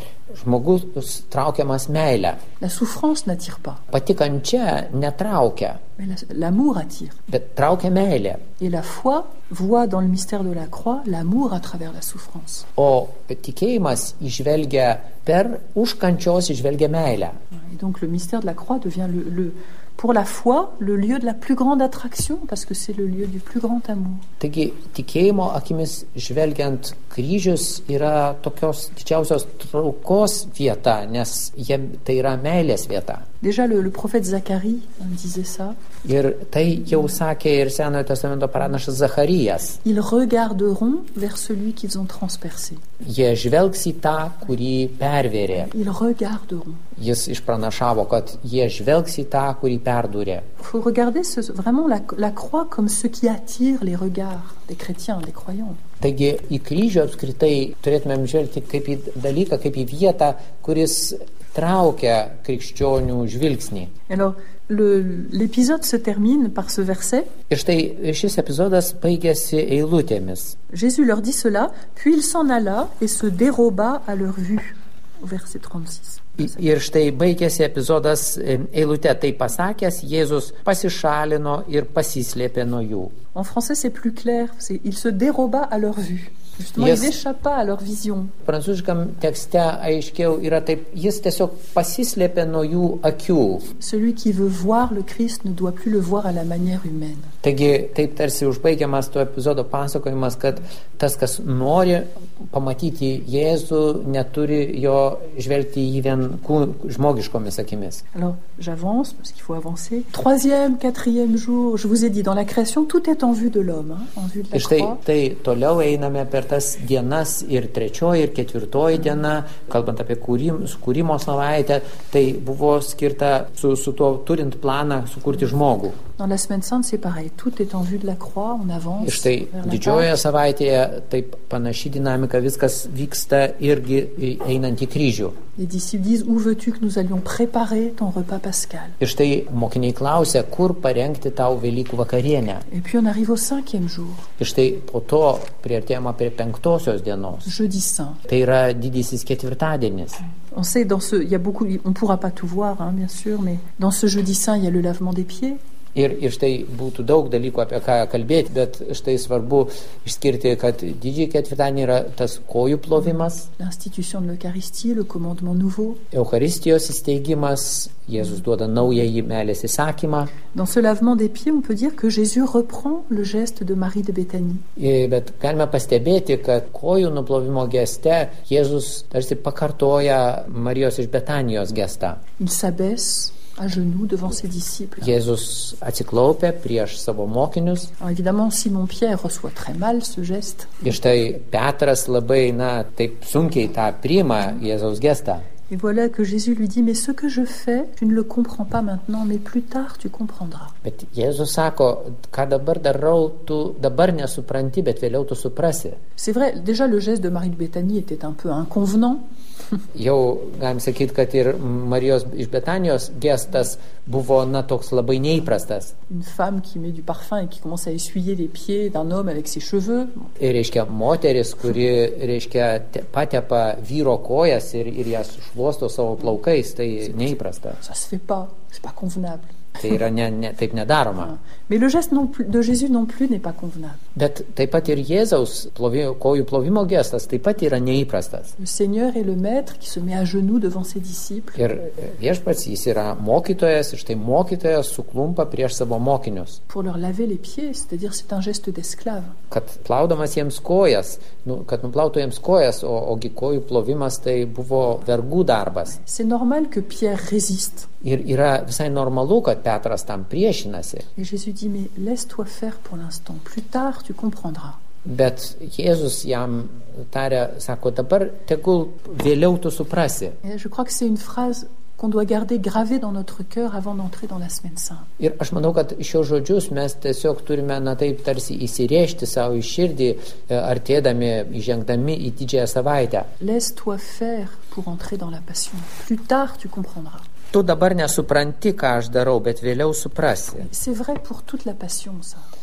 žmogus traukiamas meilę. La souffrance n'attire pas, Pati kančia netraukia, mais la- l'amour attire. bet traukia meilė. Et la foi voit dans le mystère de la croix l'amour à travers la souffrance. O tikėjimas išvelgia per už kančios išvelgia meilę. Et donc le mystère de la croix devient le, le- pour la foi le lieu de la plus grande attraction parce que c'est le lieu du plus grand amour. Taigi tikėjimo akimis žvelgiant kryžius yra tokios didžiausios traukos vieta, nes jiem tai yra meilės vieta. Déjà le, le prophète Zacharie hein, disait ça. Ir tai jau sakė ir Senojo testamento pranašas Zacharijas. Ils regarderont vers celui qu'ils ont transpercé. Jie žvelgs į tą, kurį pervėrė. Ils regarderont. Jis išpranašavo, kad jie žvelgs į tą, kurį perdūrė. Il faut regarder ce, vraiment la, la croix comme ce qui attire les regards des chrétiens, des croyants. Taigi į kryžių apskritai turėtumėm žvelgti kaip į dalyką, kaip į vietą, kuris traukia krikščionių žvilgsnį. Alors, le- l'épisode se termine par ce verset. Ir štai šis epizodas baigėsi eilutėmis. Jésus leur dit cela, puis il s'en alla et se déroba à leur vue. Au verset trente-six. I- Ir štai baigėsi epizodas e, eilute. Tai pasakęs, Jėzus pasišalino ir pasislėpė nuo jų. En français, c'est plus clair. C'est, il se déroba à leur vue. Justement, Yes. il échappa à leur vision. Prancūziškam tekste aiškiau yra taip, jis tiesiog pasislėpė nuo jų akių. Celui qui veut voir le Christ ne doit plus le voir à la manière humaine. Taigi taip tarsi užbaigiamas to epizodo pasakojimas, kad tas, kas nori pamatyti Jėzų, neturi jo žvelgti į jį vien kū- žmogiškomis akimis. Alors, j'avance, parce qu'il faut avancer. Troisième, quatrième jour, je vous ai dit, dans la création, tout est en vue de l'homme, hein, en vue de la Ir štai croix. tai toliau einame per tas dienas ir trečioji, ir ketvirtoji diena, kalbant apie kūrim, kūrimo savaitę, tai buvo skirta su, su tuo turint planą sukurti žmogų. Dans la semaine sainte, c'est pareil. Tout est en vue de la croix, on avance Ir štai vers la didžiojoje Pâque. savaitėje taip panaši dinamika, viskas vyksta irgi einant į kryžių. Les disciples disent, où veux-tu que nous allions préparer ton repas pascal? Ir štai mokiniai klausia, kur parengti tau Velykų vakarienę. Et puis on arrive au cinquième jour, Ir štai po to priartėjama prie penktosios dienos. jeudi saint. Tai yra didysis ketvirtadienis. On sait, dans ce, il y a beaucoup, on pourra pas tout voir, hein, bien sûr, mais dans ce jeudi saint, il y a le lavement des pieds. Ir, ir štai būtų daug dalykų apie ką kalbėti, bet štai svarbu išskirti, kad didžiai ketvirtadienį yra tas kojų plovimas, L'institution de l'Eucharistie, le commandement nouveau. Eucharistijos įsteigimas, Jėzus duoda naująjį meilės įsakymą. Dans ce lavement des pieds, on peut dire que Jésus reprend le geste de Marie de Béthanie. Ir, bet galime pastebėti, kad kojų nuplovimo geste Jėzus tarsi pakartoja Marijos iš Betanijos gestą. Il s'abaisse à genoux devant ses disciples. Jėzus atsiklaupia prieš savo mokinius. Alors évidemment, Simon-Pierre reçoit très mal ce geste. Ir štai Petras labai, na, taip sunkiai tą priima Jėzaus gestą. Et voilà que Jésus lui dit, mais ce que je fais, tu ne le comprends pas maintenant, mais plus tard tu comprendras. Bet Jėzus sako, ką dabar darau, tu dabar nesupranti, bet vėliau tu suprasi. C'est vrai, déjà le geste de Marie de Béthanie était un peu inconvenant. Jau galim sakyti, kad ir Marijos iš Betanijos gestas buvo, na, toks labai neįprastas. Une femme qui met du parfum et qui commence à essuyer les pieds d'un homme avec ses cheveux. Ir reiškia moteris, kuri, reiškia, te- patepa vyro kojas ir, ir jas šluosto savo plaukais, tai neįprasta. Ça se fait pas, c'est pas convenable. Tai yra ne, ne, taip nedaroma. Mais le geste non plus, de Jésus non plus n'est pas convenable. Bet taip pat ir Jėzaus plovi, kojų plovimo gestas taip pat yra neįprastas. Le Seigneur est le maître qui se met à genoux devant ses disciples. Ir viešpats jis yra mokytojas, ir štai mokytojas suklumpa prieš savo mokinius. Pour leur laver les pieds, c'est-à-dire c'est un geste d'esclave. Kad plaudamas jiems kojas, nu, kad nuplautų jiems kojas, o, ogi kojų plovimas tai buvo vergų darbas. C'est normal que Pierre résiste. Ir yra visai normalu, kad Petras tam priešinasi. Et Jésus dit, mais laisse-toi faire pour l'instant. Plus tard, tu comprendras. Bet Jėzus jam tarė, sako, dabar tegul vėliau tu suprasi. Et je crois que c'est une phrase qu'on doit garder gravée dans notre cœur avant d'entrer dans la semaine sainte. Ir aš manau, kad šios žodžius mes tiesiog turime, na taip, tarsi įsirėžti savo į širdį, e, artėdami, įžengdami į didžiąją savaitę. Laisse-toi faire pour entrer dans la passion. Plus tard, tu comprendras. Tu dabar nesupranti, ką aš darau, bet vėliau suprasi. C'est vrai pour toute la passion, ça.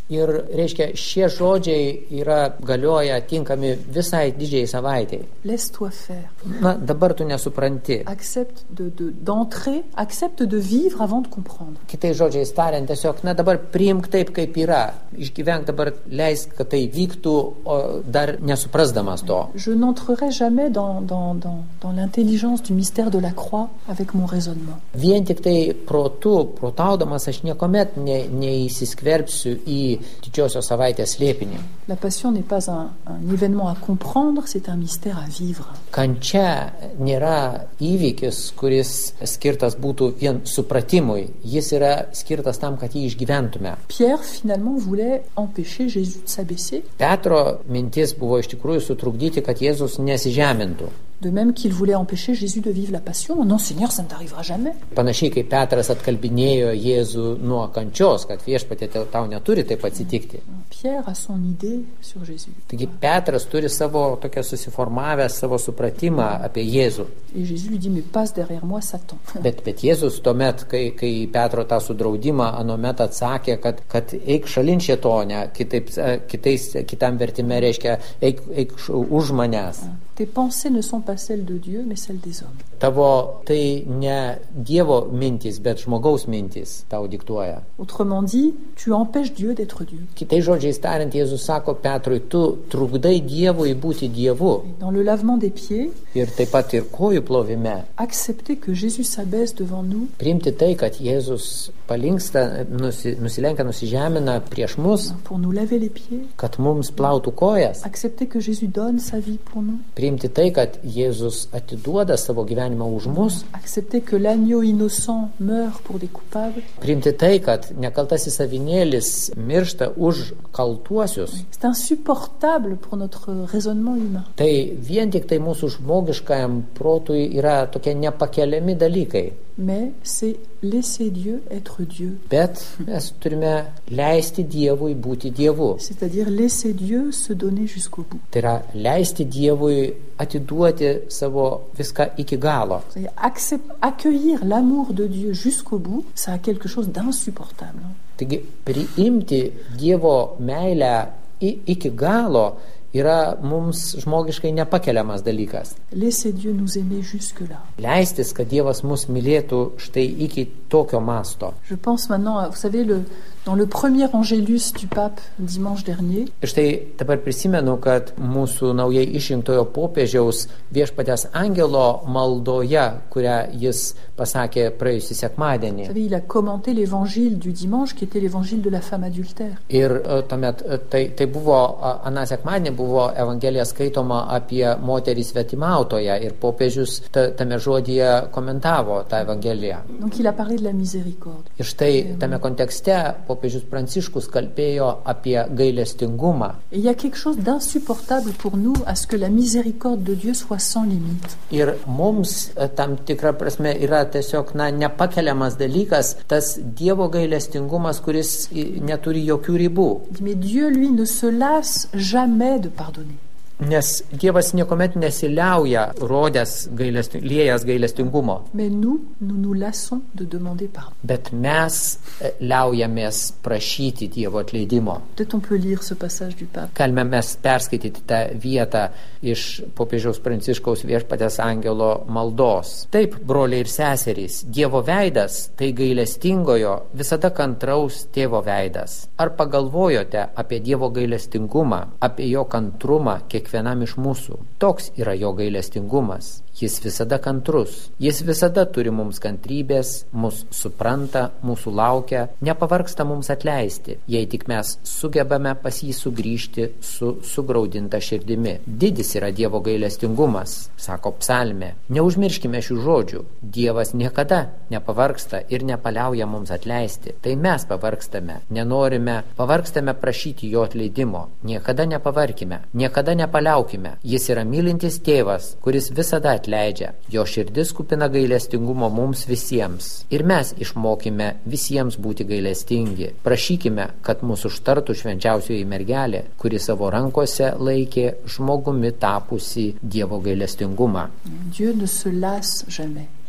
Ir, reiškia, šie žodžiai yra galioja tinkami visai didžiai savaitai. Laisse-toi faire. Na, dabar tu nesupranti. Accepte de, de, d'entrer, accepte de vivre avant de comprendre. Kitai žodžiais tariant, tiesiog, na, dabar priimk taip, kaip yra. Išgyvenk dabar, leisk, kad tai vyktų, o dar nesuprasdamas to. Je n'entrerai jamais dans, dans, dans, dans l'intelligence du mystère de la croix avec mon raisonnement. Vien tik tai protu, protaudamas, aš niekuomet ne, neįsiskverbsiu į didžiosios savaitės slėpinį. La passion n'est pas un, un événement à comprendre, c'est un mystère à vivre. Kančia nėra įvykis, kuris skirtas būtų vien supratimui. Jis yra skirtas tam, kad jį išgyventume. Pierre, finalement, voulait empêcher Jésus de s'abaisser. Petro mintis buvo iš tikrųjų sutrukdyti, kad Jėzus nesižemintų. De même qu'il voulait empêcher Jésus de vivre la passion. Non, Seigneur, ça ne t'arrivera jamais. Panašiai kaip Petras atkalbinėjo Jėzų nuo kančios, kad viešpatie tau neturi taip atsitikti. Pierre a son idée sur Jésus. Taigi Petras turi savo tokią susiformavęs savo supratimą apie Jėzų. Et Jésus lui dit, mais passe derrière moi, Satan. Bet, bet Jėzus tuomet, kai, kai Petro tą sudraudimą anuomet atsakė, kad, kad eik šalin šėtonę, kitaip, kitais, kitam vertime reiškia, eik, eik už manęs. Tes pensées ne sont pas celles de Dieu, mais celles des hommes. Tavo tai ne Dievo mintis, bet žmogaus mintis tau diktuoja. Autrement dit, tu empêches Dieu d'être Dieu. Kitais žodžiais tariant, Jėzus sako Petrui, tu trukdai Dievui būti Dievu. Dans le lavement des pieds, ir taip pat ir kojų plovime. Accepter que Jésus s'abaisse devant nous. Priimti tai, kad Jėzus palinksta, nusi, nusilenka, nusižemina prieš mus. Pour nous laver les pieds. Kad mums plautų kojas. Accepter que Jésus donne sa vie pour nous. Priimti tai, kad Jėzus atiduoda savo gyvenimą už mus. Accepter que l'agneau innocent meurt pour des coupables. Priimti tai, kad nekaltasis avinėlis miršta už kaltuosius. C'est insupportable pour notre raisonnement humain. Tai vien tik tai mūsų žmogiškajam protui yra tokie nepakeliami dalykai. Mais c'est laisser Dieu être Dieu. Bet mes turime leisti Dievui būti Dievu. C'est-à-dire laisser Dieu se donner jusqu'au bout. Tai yra leisti Dievui atiduoti savo viską iki galo. C'est-à-dire accueillir l'amour de Dieu jusqu'au bout, ça a quelque chose d'insupportable. Taigi priimti Dievo meilę iki galo yra mums žmogiškai nepakeliamas dalykas. Laissez Dieu nous aimer jusque-là. Leistis, kad Dievas mus mylėtų štai iki tokio masto. Je pense maintenant, à, vous savez, le, dans le premier Angélus du pape dimanche dernier. Ir štai dabar prisimenu, kad mūsų naujai išrinktojo popiežiaus Viešpaties angelo maldoje, kurią jis pasakė praėjusį sekmadienį. Vous savez, il a commenté l'évangile du dimanche, qui était l'évangile de la femme adultère. Ir tuomet tai, tai buvo, aną sekmadienį buvo Evangelija skaitoma apie moterį svetimautoją ir popiežius ta, tame žodyje komentavo tą Evangeliją. Donc il a parlé de la miséricorde. Ir štai tame kontekste popiežius Pranciškus kalbėjo apie gailestingumą. Et il y a quelque chose d'insupportable pour nous à ce que la miséricorde de Dieu soit sans limite. Ir mums tam tikra prasme yra tiesiog na, nepakeliamas dalykas tas Dievo gailestingumas, kuris neturi jokių ribų. Mais Dieu, lui, ne se lasse jamais de pardonner. Nes Dievas niekuomet nesiliauja rodęs gailesting, liejas gailestingumo. Mais nous, nous nous lassons de demander pardon. Bet mes liaujamės prašyti Dievo atleidimo. Peut-être on peut lire ce passage du pape. Galime mes perskaityti tą vietą iš popiežiaus Pranciškaus Viešpaties angelo maldos. Taip, broliai ir seserys, Dievo veidas, tai gailestingojo, visada kantraus tėvo veidas. Ar pagalvojote apie Dievo gailestingumą, apie jo kantrumą kiekvienam iš mūsų? Toks yra jo gailestingumas. Jis visada kantrus. Jis visada turi mums kantrybės, mus supranta, mūsų laukia, nepavargsta mums atleisti, jei tik mes sugebame pas jį sugrįžti su sugraudinta širdimi. Didis yra Dievo gailestingumas, sako psalmė. Neužmirškime šių žodžių. Dievas niekada nepavargsta ir nepaliauja mums atleisti. Tai mes pavargstame, nenorime, pavargstame prašyti jo atleidimo. Niekada nepavarkime, niekada nepaliaukime. Jis yra mylintis tėvas, kuris visada atleidžia. Leidžia. Jo širdis kupina gailestingumo mums visiems. Ir mes išmokime visiems būti gailestingi. Prašykime, kad mūsų užtartų švenčiausioji mergelė, kuri savo rankose laikė žmogumi tapusi Dievo gailestingumą. Dieu ne se lasse jamais.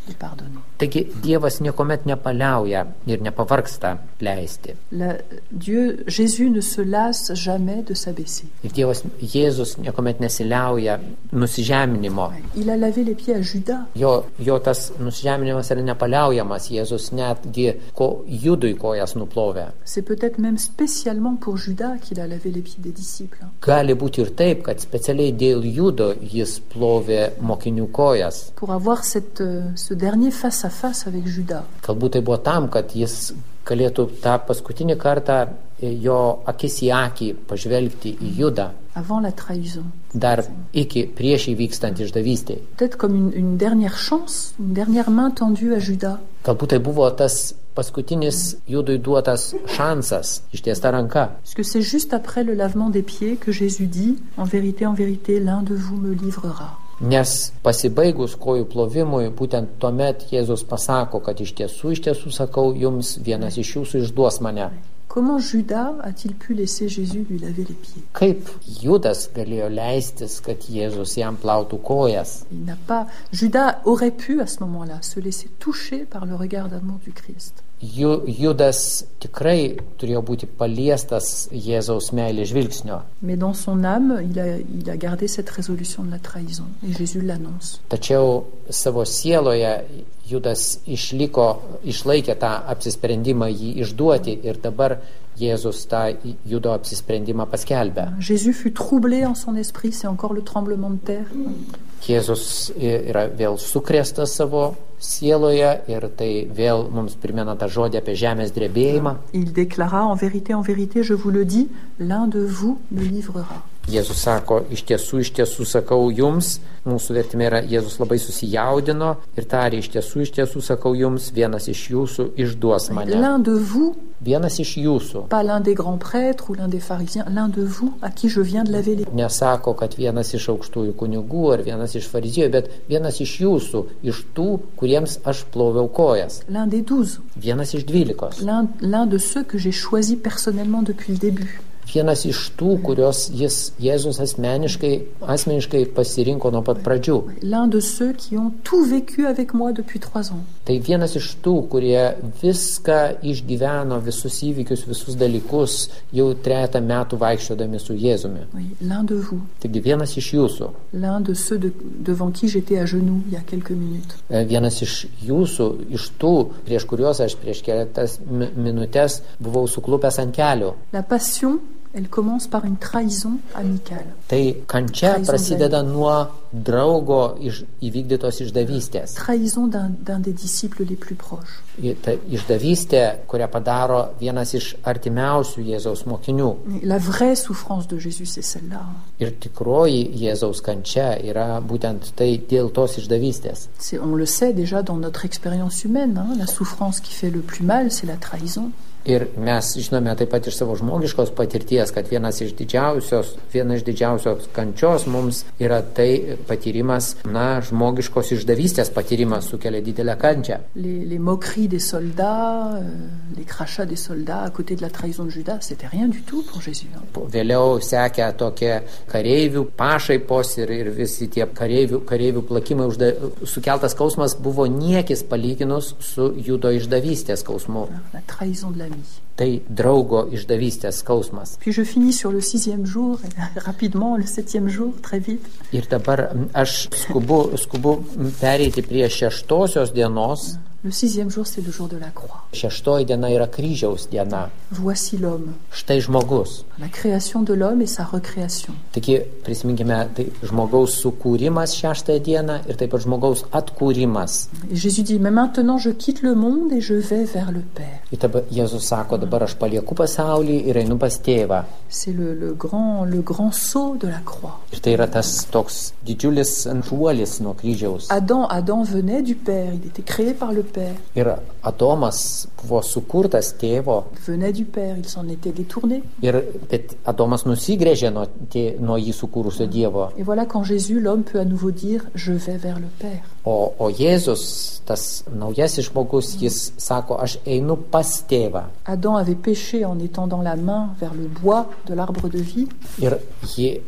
de pardonner. Taigi Dievas niekuomet nepaliauja ir nepavargsta leisti. La, Dieu, Jésus ne se lasse jamais de s'abaisser. Ir Dievas Jėzus niekuomet nesiliauja nusižeminimo. Il a lavé les pieds à Judas. Jo, jo tas nusižeminimas yra nepaliaujamas. Jėzus netgi ko, Judui kojas nuplovė. C'est peut-être même spécialement pour Judas qu'il a lavé les pieds des disciples. Gali būti ir taip, kad specialiai dėl Judo jis plovė mokinių kojas. Pour avoir cette, ce dernier face à face avec Judas. Galbūt tai buvo tam, kad jis galėtų tą paskutinį kartą jo akis į akį pažvelgti į Judą. Avant la trahison. Dar iki prieš įvykstant išdavystei. Peut-être comme une, une dernière chance, une dernière main tendue à Judas. Galbūt tai buvo tas paskutinis Judui duotas šansas, ištiesta ranka. Parce que c'est juste après le lavement des pieds que Jésus dit, en vérité, en vérité, l'un de vous me livrera. Nes pasibaigus kojų plovimui, būtent tuomet Jėzus pasako, kad iš tiesų, iš tiesų sakau jums, vienas iš jūsų išduos mane. Comment Judas a-t-il pu laisser Jésus lui laver les pieds? Kaip Judas galėjo leistis, kad Jėzus jam plautų kojas? Il n'a pas... Judas aurait pu à ce moment-là se laisser toucher par le regard d'amour du Christ. Ju, Judas tikrai turėjo būti paliestas Jėzaus meilės žvilgsnio. Mais dans son âme, il a, il a gardé cette résolution de la trahison. Et Jésus l'annonce. Tačiau savo sieloje Judas išliko, išlaikė tą apsisprendimą jį išduoti ir dabar Jėzus tą Judo apsisprendimą paskelbė. Jésus fut troublé en son esprit, c'est encore le tremblement de terre. Jėzus yra vėl sukrėstas savo sieloje ir tai vėl mums primena tą žodį apie žemės drebėjimą. Il déclara, en vérité, en vérité, je vous le dis, l'un de vous me livrera. Jėzus sako, iš tiesų, iš tiesų sakau jums, mūsų vertime yra Jėzus labai susijaudino ir tarė, iš tiesų, iš tiesų sakau jums, vienas iš jūsų išduos mane. L'un de vous, vienas iš jūsų. Pas l'un des grands prêtres ou l'un des pharisiens, l'un de vous à qui je viens de laver les pieds. Nesako, kad vienas iš aukštųjų kunigų ar vienas iš fariziejų, bet vienas iš jūsų, iš tų, kuriems aš ploviau kojas. L'un des douze. Vienas iš dvylikos. L'un, l'un de ceux que j'ai choisi personnellement depuis le début. Vienas iš tų, kurios jis Jėzus asmeniškai, asmeniškai pasirinko nuo pat pradžių. L'un de ceux qui ont tout vécu avec moi depuis trois ans. Tai vienas iš tų, kurie viską išgyveno, visus įvykius, visus dalykus, jau trejetą metų vaikščiodami su Jėzumi. Oui, l'un de vous. Taigi vienas iš jūsų. L'un de ceux de, devant qui j'étais à genoux il y a quelques minutes. Vienas iš jūsų, iš tų, prieš kuriuos aš prieš keletas minutės buvau suklupęs ant kelių. La passion, elle commence par une trahison amicale. Tai kančia prasideda nuo draugo iš, įvykdytos išdavystės. Trahison d'un, d'un des disciples les plus proches. Ta išdavystė, kurią padaro vienas iš artimiausių Jėzaus mokinių. La vraie souffrance de Jésus, c'est celle-là. Ir tikroji Jėzaus kančia yra būtent tai dėl tos išdavystės. C'est, on le sait déjà dans notre expérience humaine, hein, la souffrance qui fait le plus mal, c'est la trahison. Ir mes žinome taip pat iš savo žmogiškos patirties, kad vienas iš didžiausios, viena iš didžiausios kančios mums yra tai patyrimas, na, žmogiškos išdavystės patyrimas sukelia didelę kančią. Les, les moqueries des soldats, euh, les crachats des soldats à côté de la trahison de Judas, c'était rien du tout pour Jésus. Hein. Vėliau sekė tokie kareivių pašaipos ir, ir visi tie kareivių, kareivių plakimai užda, sukeltas skausmas buvo niekis palyginus su Judo išdavystės skausmu. La trahison de la Tai draugo išdavystės skausmas. Puis je finis sur le sixième jour, rapidement, le septième jour, très vite. Ir dabar aš skubu, skubu pereiti prie šeštosios dienos. Le sixième jour, c'est le jour de la croix. Šeštoji diena yra kryžiaus diena. Voici l'homme. Štai žmogus. La création de l'homme et sa recréation. Taigi, prisiminkime, tai žmogaus sukūrimas šeštąją dieną ir taip pat žmogaus atkūrimas. Et Jésus dit, mais maintenant je quitte le monde et je vais vers le Père. Ir dabar Jėzus sako, dabar aš palieku pasaulį ir einu pas tėvą. C'est le, le, grand, le grand saut de la croix. Ir tai yra tas toks didžiulis šuolis nuo kryžiaus. Adam, Adam venait du Père, il était créé par le Père. Ir Adomas buvo sukurtas tėvo, Il venait du Père, il s'en était détourné. ir, bet Adomas nusigrėžė nuo, tė, nuo jį sukūrusio Dievo. Et voilà qu'en Jésus, l'homme peut à nouveau dire « Je vais vers le Père ». O, o Jėzus, tas naujasis žmogus, jis sako, aš einu pas tėvą. Adam avait péché en étendant la main vers le bois de l'arbre de vie. Ir jį,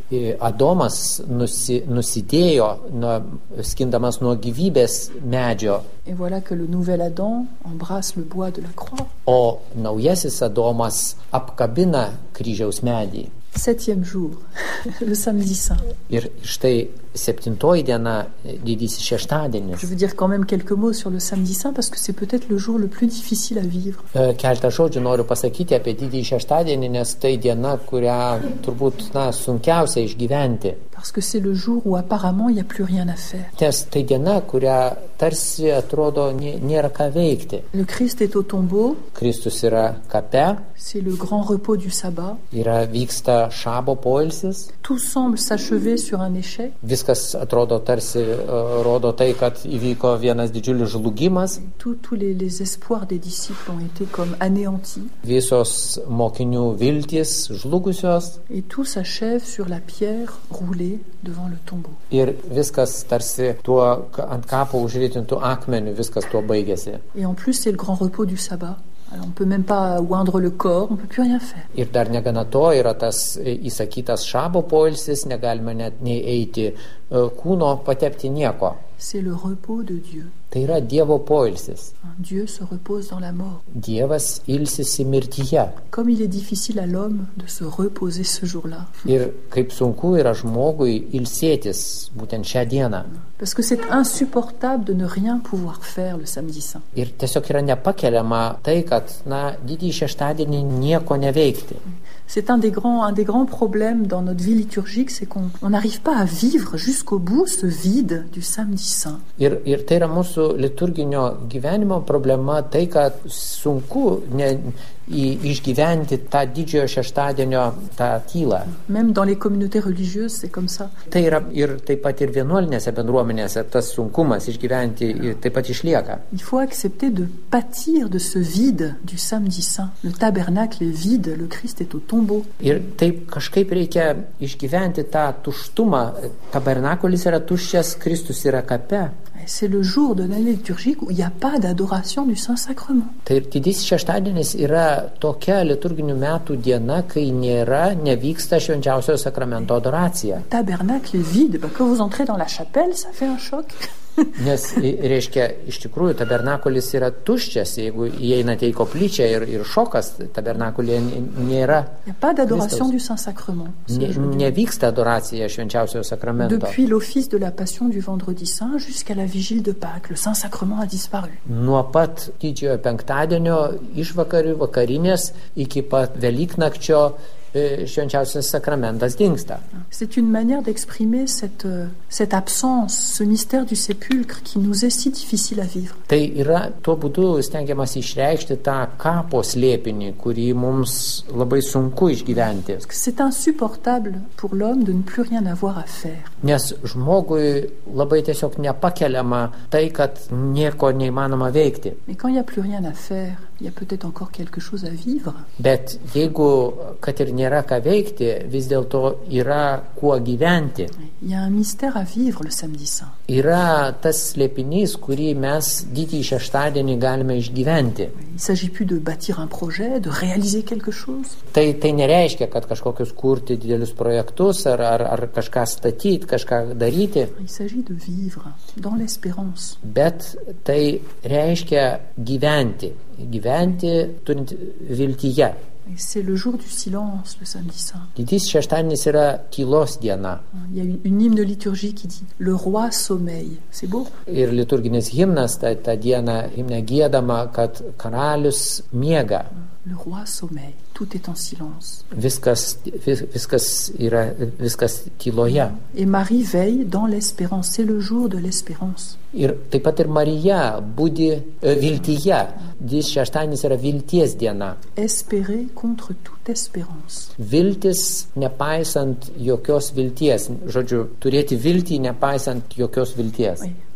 Adomas nusi, nusidėjo, nuo, skindamas nuo gyvybės medžio. Et voilà que le nouvel Adam embrasse le bois de la croix. O naujasis Adomas apkabina kryžiaus medį. Septième jour, le samedi saint. Ir štai septintoji diena, didysis šeštadienis. Je veux dire quand même quelques mots sur le samedi saint parce que c'est peut-être le jour le plus difficile à vivre. Keletą žodžių noriu pasakyti apie didįjį šeštadienį, nes tai diena, kurią turbūt na, sunkiausia išgyventi. Parce que c'est le jour où apparemment il n'y a plus rien à faire. Nes tai diena, kurią tarsi atrodo nėra ką veikti. Le Christ est au tombeau. Kristus yra kape. C'est le grand repos du sabbat. Yra vyksta šabo poilsis. Tout semble s'achever sur un échec. Viskas atrodo tarsi uh, rodo tai, kad įvyko vienas didžiulis žlugimas. Tous tous les, les espoirs des disciples ont été comme anéantis. Visos mokinių viltys žlugusios. Et tout s'achève sur la pierre roulée devant le tombeau. Ir viskas tarsi tuo ant kapo užritintų akmenių, viskas tuo baigėsi. Et en plus, c'est le grand repos du sabbat. Alors, on peut même pas oindre le corps, on peut plus rien faire. Ir dar negana to yra tas įsakytas šabo poilsis, negalima net nei eiti kūno, patepti nieko. C'est le repos de Dieu. Tai yra Dievo poilsis. Dieu se repose dans la mort. Dievas ilsisi mirtyje. Comme il est difficile à l'homme de se reposer ce jour-là. Ir kaip sunku yra žmogui ilsėtis būtent šią dieną. Parce que c'est insupportable de ne rien pouvoir faire le samedi saint. Ir tiesiog yra nepakeliama tai, kad na, didįjį šeštadienį nieko neveikti. C'est un des grands, un des grands problèmes dans notre vie liturgique, c'est qu'on n'arrive pas à vivre jusqu'au bout ce vide du samedi saint. Ir, ir tai yra mūsų liturginio gyvenimo problema, tai, kad sunku ne, į, išgyventi tą didžiojo šeštadienio tą tylą. Même dans les communautés religieuses, c'est comme ça. Tai yra ir taip pat ir vienuolinėse bendruomenėse tas sunkumas išgyventi taip pat išlieka. Il faut accepter de pâtir de ce vide du samedi saint. Le tabernacle est vide, le Christ est au tombeau. Ir taip kažkaip reikia išgyventi tą tuštumą. Tabernakulis yra tuščias, Kristus yra kape. C'est le jour de l'année liturgique où il n'y a pas d'adoration du Saint-Sacrement. Tai didysis šeštadienis yra tokia liturginių metų diena, kai nėra, nevyksta švenčiausiojo sakramento adoracija. Tabernacle est vide, bah, quand vous entrez dans la chapelle, ça fait un choc. Nes, reiškia, iš tikrųjų, tabernakulis yra tuščias, jeigu įeinate į koplyčią ir, ir šokas, tabernakulė nėra. Il n'y a pas d'adoration du Saint-Sacrement. Ne, nevyksta adoracija švenčiausiojo sakramento. Depuis l'office de la Passion du Vendredi Saint jusqu'à la vigile de Pâques, le Saint-Sacrement a disparu. Nuo pat didžiojo penktadienio išvakarių vakarinės iki pat Velyknakčio švenčiausias sakramentas dingsta. C'est une manière d'exprimer cette, cette absence, ce mystère du sépulcre qui nous est si difficile à vivre. Tai yra tuo būdu stengiamas išreikšti tą kapo slėpinį, kurį mums labai sunku išgyventi. C'est insupportable pour l'homme de ne plus rien avoir à faire. Nes žmogui labai tiesiog nepakeliama tai, kad nieko neįmanoma veikti. Mais quand il n'y a plus rien à faire, il y a peut-être encore quelque chose à vivre. Bet jeigu, kad ir nėra ką veikti, vis dėlto yra kuo gyventi. Il y a un mystère à vivre le samedi saint. Yra tas slėpinys, kurį mes didįjį šeštadienį galime išgyventi. Il s'agit plus de bâtir un projet, de réaliser quelque chose. Tai, tai nereiškia, kad kažkokius kurti didelius projektus ar, ar, ar kažką statyti, kažką daryti. Il s'agit de vivre dans l'espérance. Bet tai reiškia gyventi. Gyventi turint viltyje. C'est le jour du silence, le samedi saint. Didysis šeštadienis yra tylos diena. Il y a une hymne liturgique qui dit « Le roi sommeille ». C'est beau. Ir liturginis himnas tą, tą dieną himne giedama, kad karalius miega. Le roi sommeille. Tout est en silence. Viskas, vis, viskas yra viskas tyloje. Et Marie veille dans l'espérance. C'est le jour de l'espérance. Ir taip pat ir Marija budi e, viltyje. Didysis šeštadienis yra vilties diena. Espérer contre toute espérance. Viltis nepaisant jokios vilties. Žodžiu, turėti viltį nepaisant jokios vilties. Oui.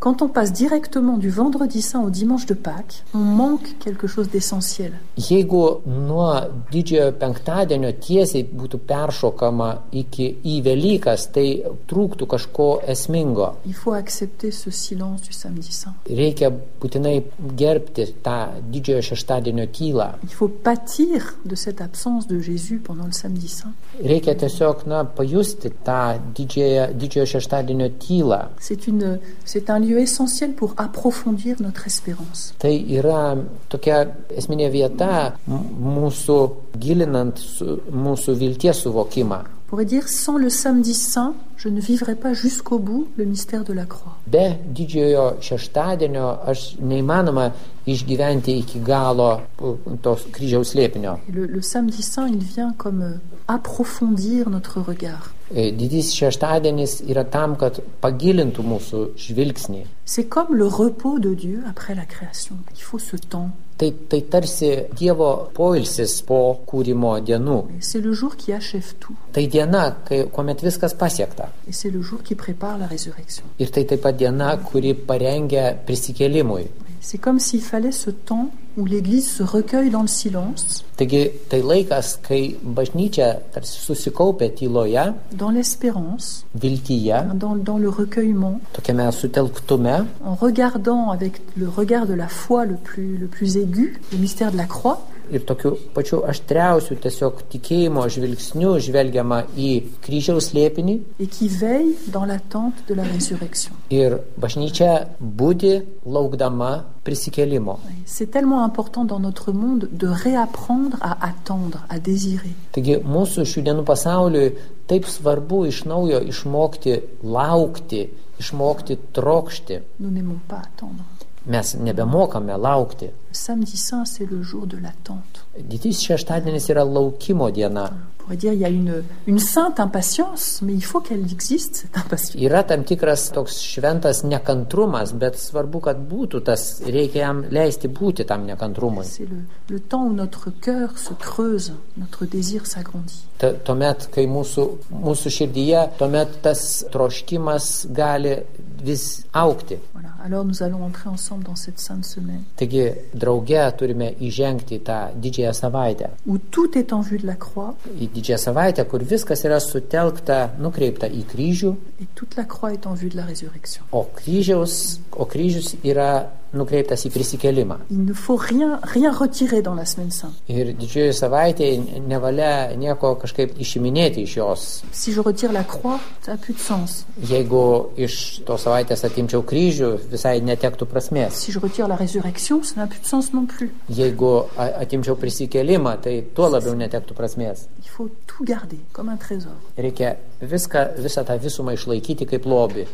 Quand on passe directement du vendredi saint au dimanche de Pâques, on manque quelque chose d'essentiel. Jeigu nuo didžiojo penktadienio tiesiai būtų peršokama iki į Velykas, tai trūktų kažko esmingo. Il faut accepter ce silence du samedi saint. Reikia būtinai gerbti tą didžiojo šeštadienio tylą. Il faut pâtir de cette absence de Jésus pendant le samedi saint. Reikia tiesiog, na, pajusti tą didžiojo, didžiojo šeštadienio tylą. C'est une, c'est un lieu essentiel pour approfondir notre espérance. Tai yra tokia esminė vieta mūsų gilinant mūsų vilties suvokimą. On pourrait dire, sans le samedi saint, je ne vivrai pas jusqu'au bout le mystère de la croix. Be didžiojo šeštadienio aš neįmanoma išgyventi iki galo tos kryžiaus slėpinio. Le, le samedi saint, il vient comme approfondir notre regard. Didysis šeštadienis yra tam, kad pagilintų mūsų žvilgsnį. C'est comme le repos de Dieu après la création. Il faut ce temps. Tai, tai tarsi Dievo poilsis po kūrimo dienų. C'est le jour qui achève tout. Tai diena, kai, kuomet viskas pasiekta. Et c'est le jour qui prépare la résurrection. Ir tai taip pat diena, kuri parengia prisikėlimui. C'est comme s'il fallait ce temps où l'Église se recueille dans le silence. Taigi tai laikas, kai bažnyčia tarsi susikaupia tyloje, dans l'espérance, viltyje, dans, dans le recueillement, tokiame sutelktume, en regardant avec le regard de la foi le plus, le plus aigu, le mystère de la croix. Ir tokiu pačiu aštriausiu tiesiog tikėjimo žvilgsniu žvelgiama į kryžiaus slėpinį. Et qui veille dans l'attente de la résurrection. Ir bažnyčia budi laukdama prisikėlimo. C'est tellement important dans notre monde de réapprendre à attendre, à désirer. Taigi mūsų šių dienų pasauliui taip svarbu iš naujo išmokti laukti, išmokti trokšti. Nous n'aimons pas attendre. Mes nebemokame laukti. Le samedi saint, c'est le jour de l'attente. Didysis šeštadienis yra laukimo diena. On pourrait dire il y a une, une sainte impatience, mais il faut qu'elle existe, cette impatience. Yra tam tikras toks šventas nekantrumas, bet svarbu, kad būtų tas, reikia jam leisti būti tam nekantrumui. C'est le, le temps où notre cœur se creuse, notre désir s'agrandit. Tuomet, kai mūsų, mūsų širdyje, tuomet tas troškimas gali vis augti. Voilà. Alors nous allons entrer ensemble dans cette sainte semaine. Taigi, drauge turime įžengti tą didžiąją savaitę. Où tout est en vue de la croix. Į didžiąją savaitę, kur viskas yra sutelkta, nukreipta į kryžių. Et toute la croix est en vue de la résurrection. O kryžiaus, o kryžius yra nukreiptas į prisikėlimą. Il ne faut rien, rien retirer dans la semaine sainte. Ir didžioji savaitė nevalia nieko kažkaip išiminėti iš jos. Si je retire la croix, ça n'a plus de sens. Jeigu iš tos savaitės atimčiau kryžių, visai netektų prasmės. Si je retire la résurrection, ça n'a plus de sens non plus. Jeigu atimčiau prisikėlimą, tai tuo labiau netektų prasmės. Il faut tout garder comme un trésor. Reikia viską, visą tą visumą išlaikyti kaip lobį.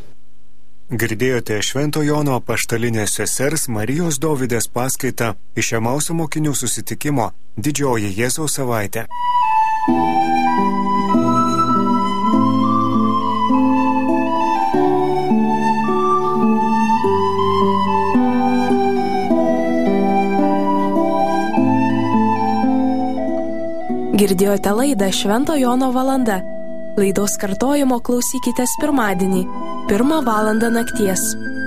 Girdėjote Švento Jono apaštalinės sesers Marijos Dovydės paskaitą iš Emauso mokinių susitikimo Didžioji Jėzaus savaitė. Girdėjote laidą Švento Jono valanda. Laidos kartojimo klausykitės pirmadienį, pirmą valandą nakties.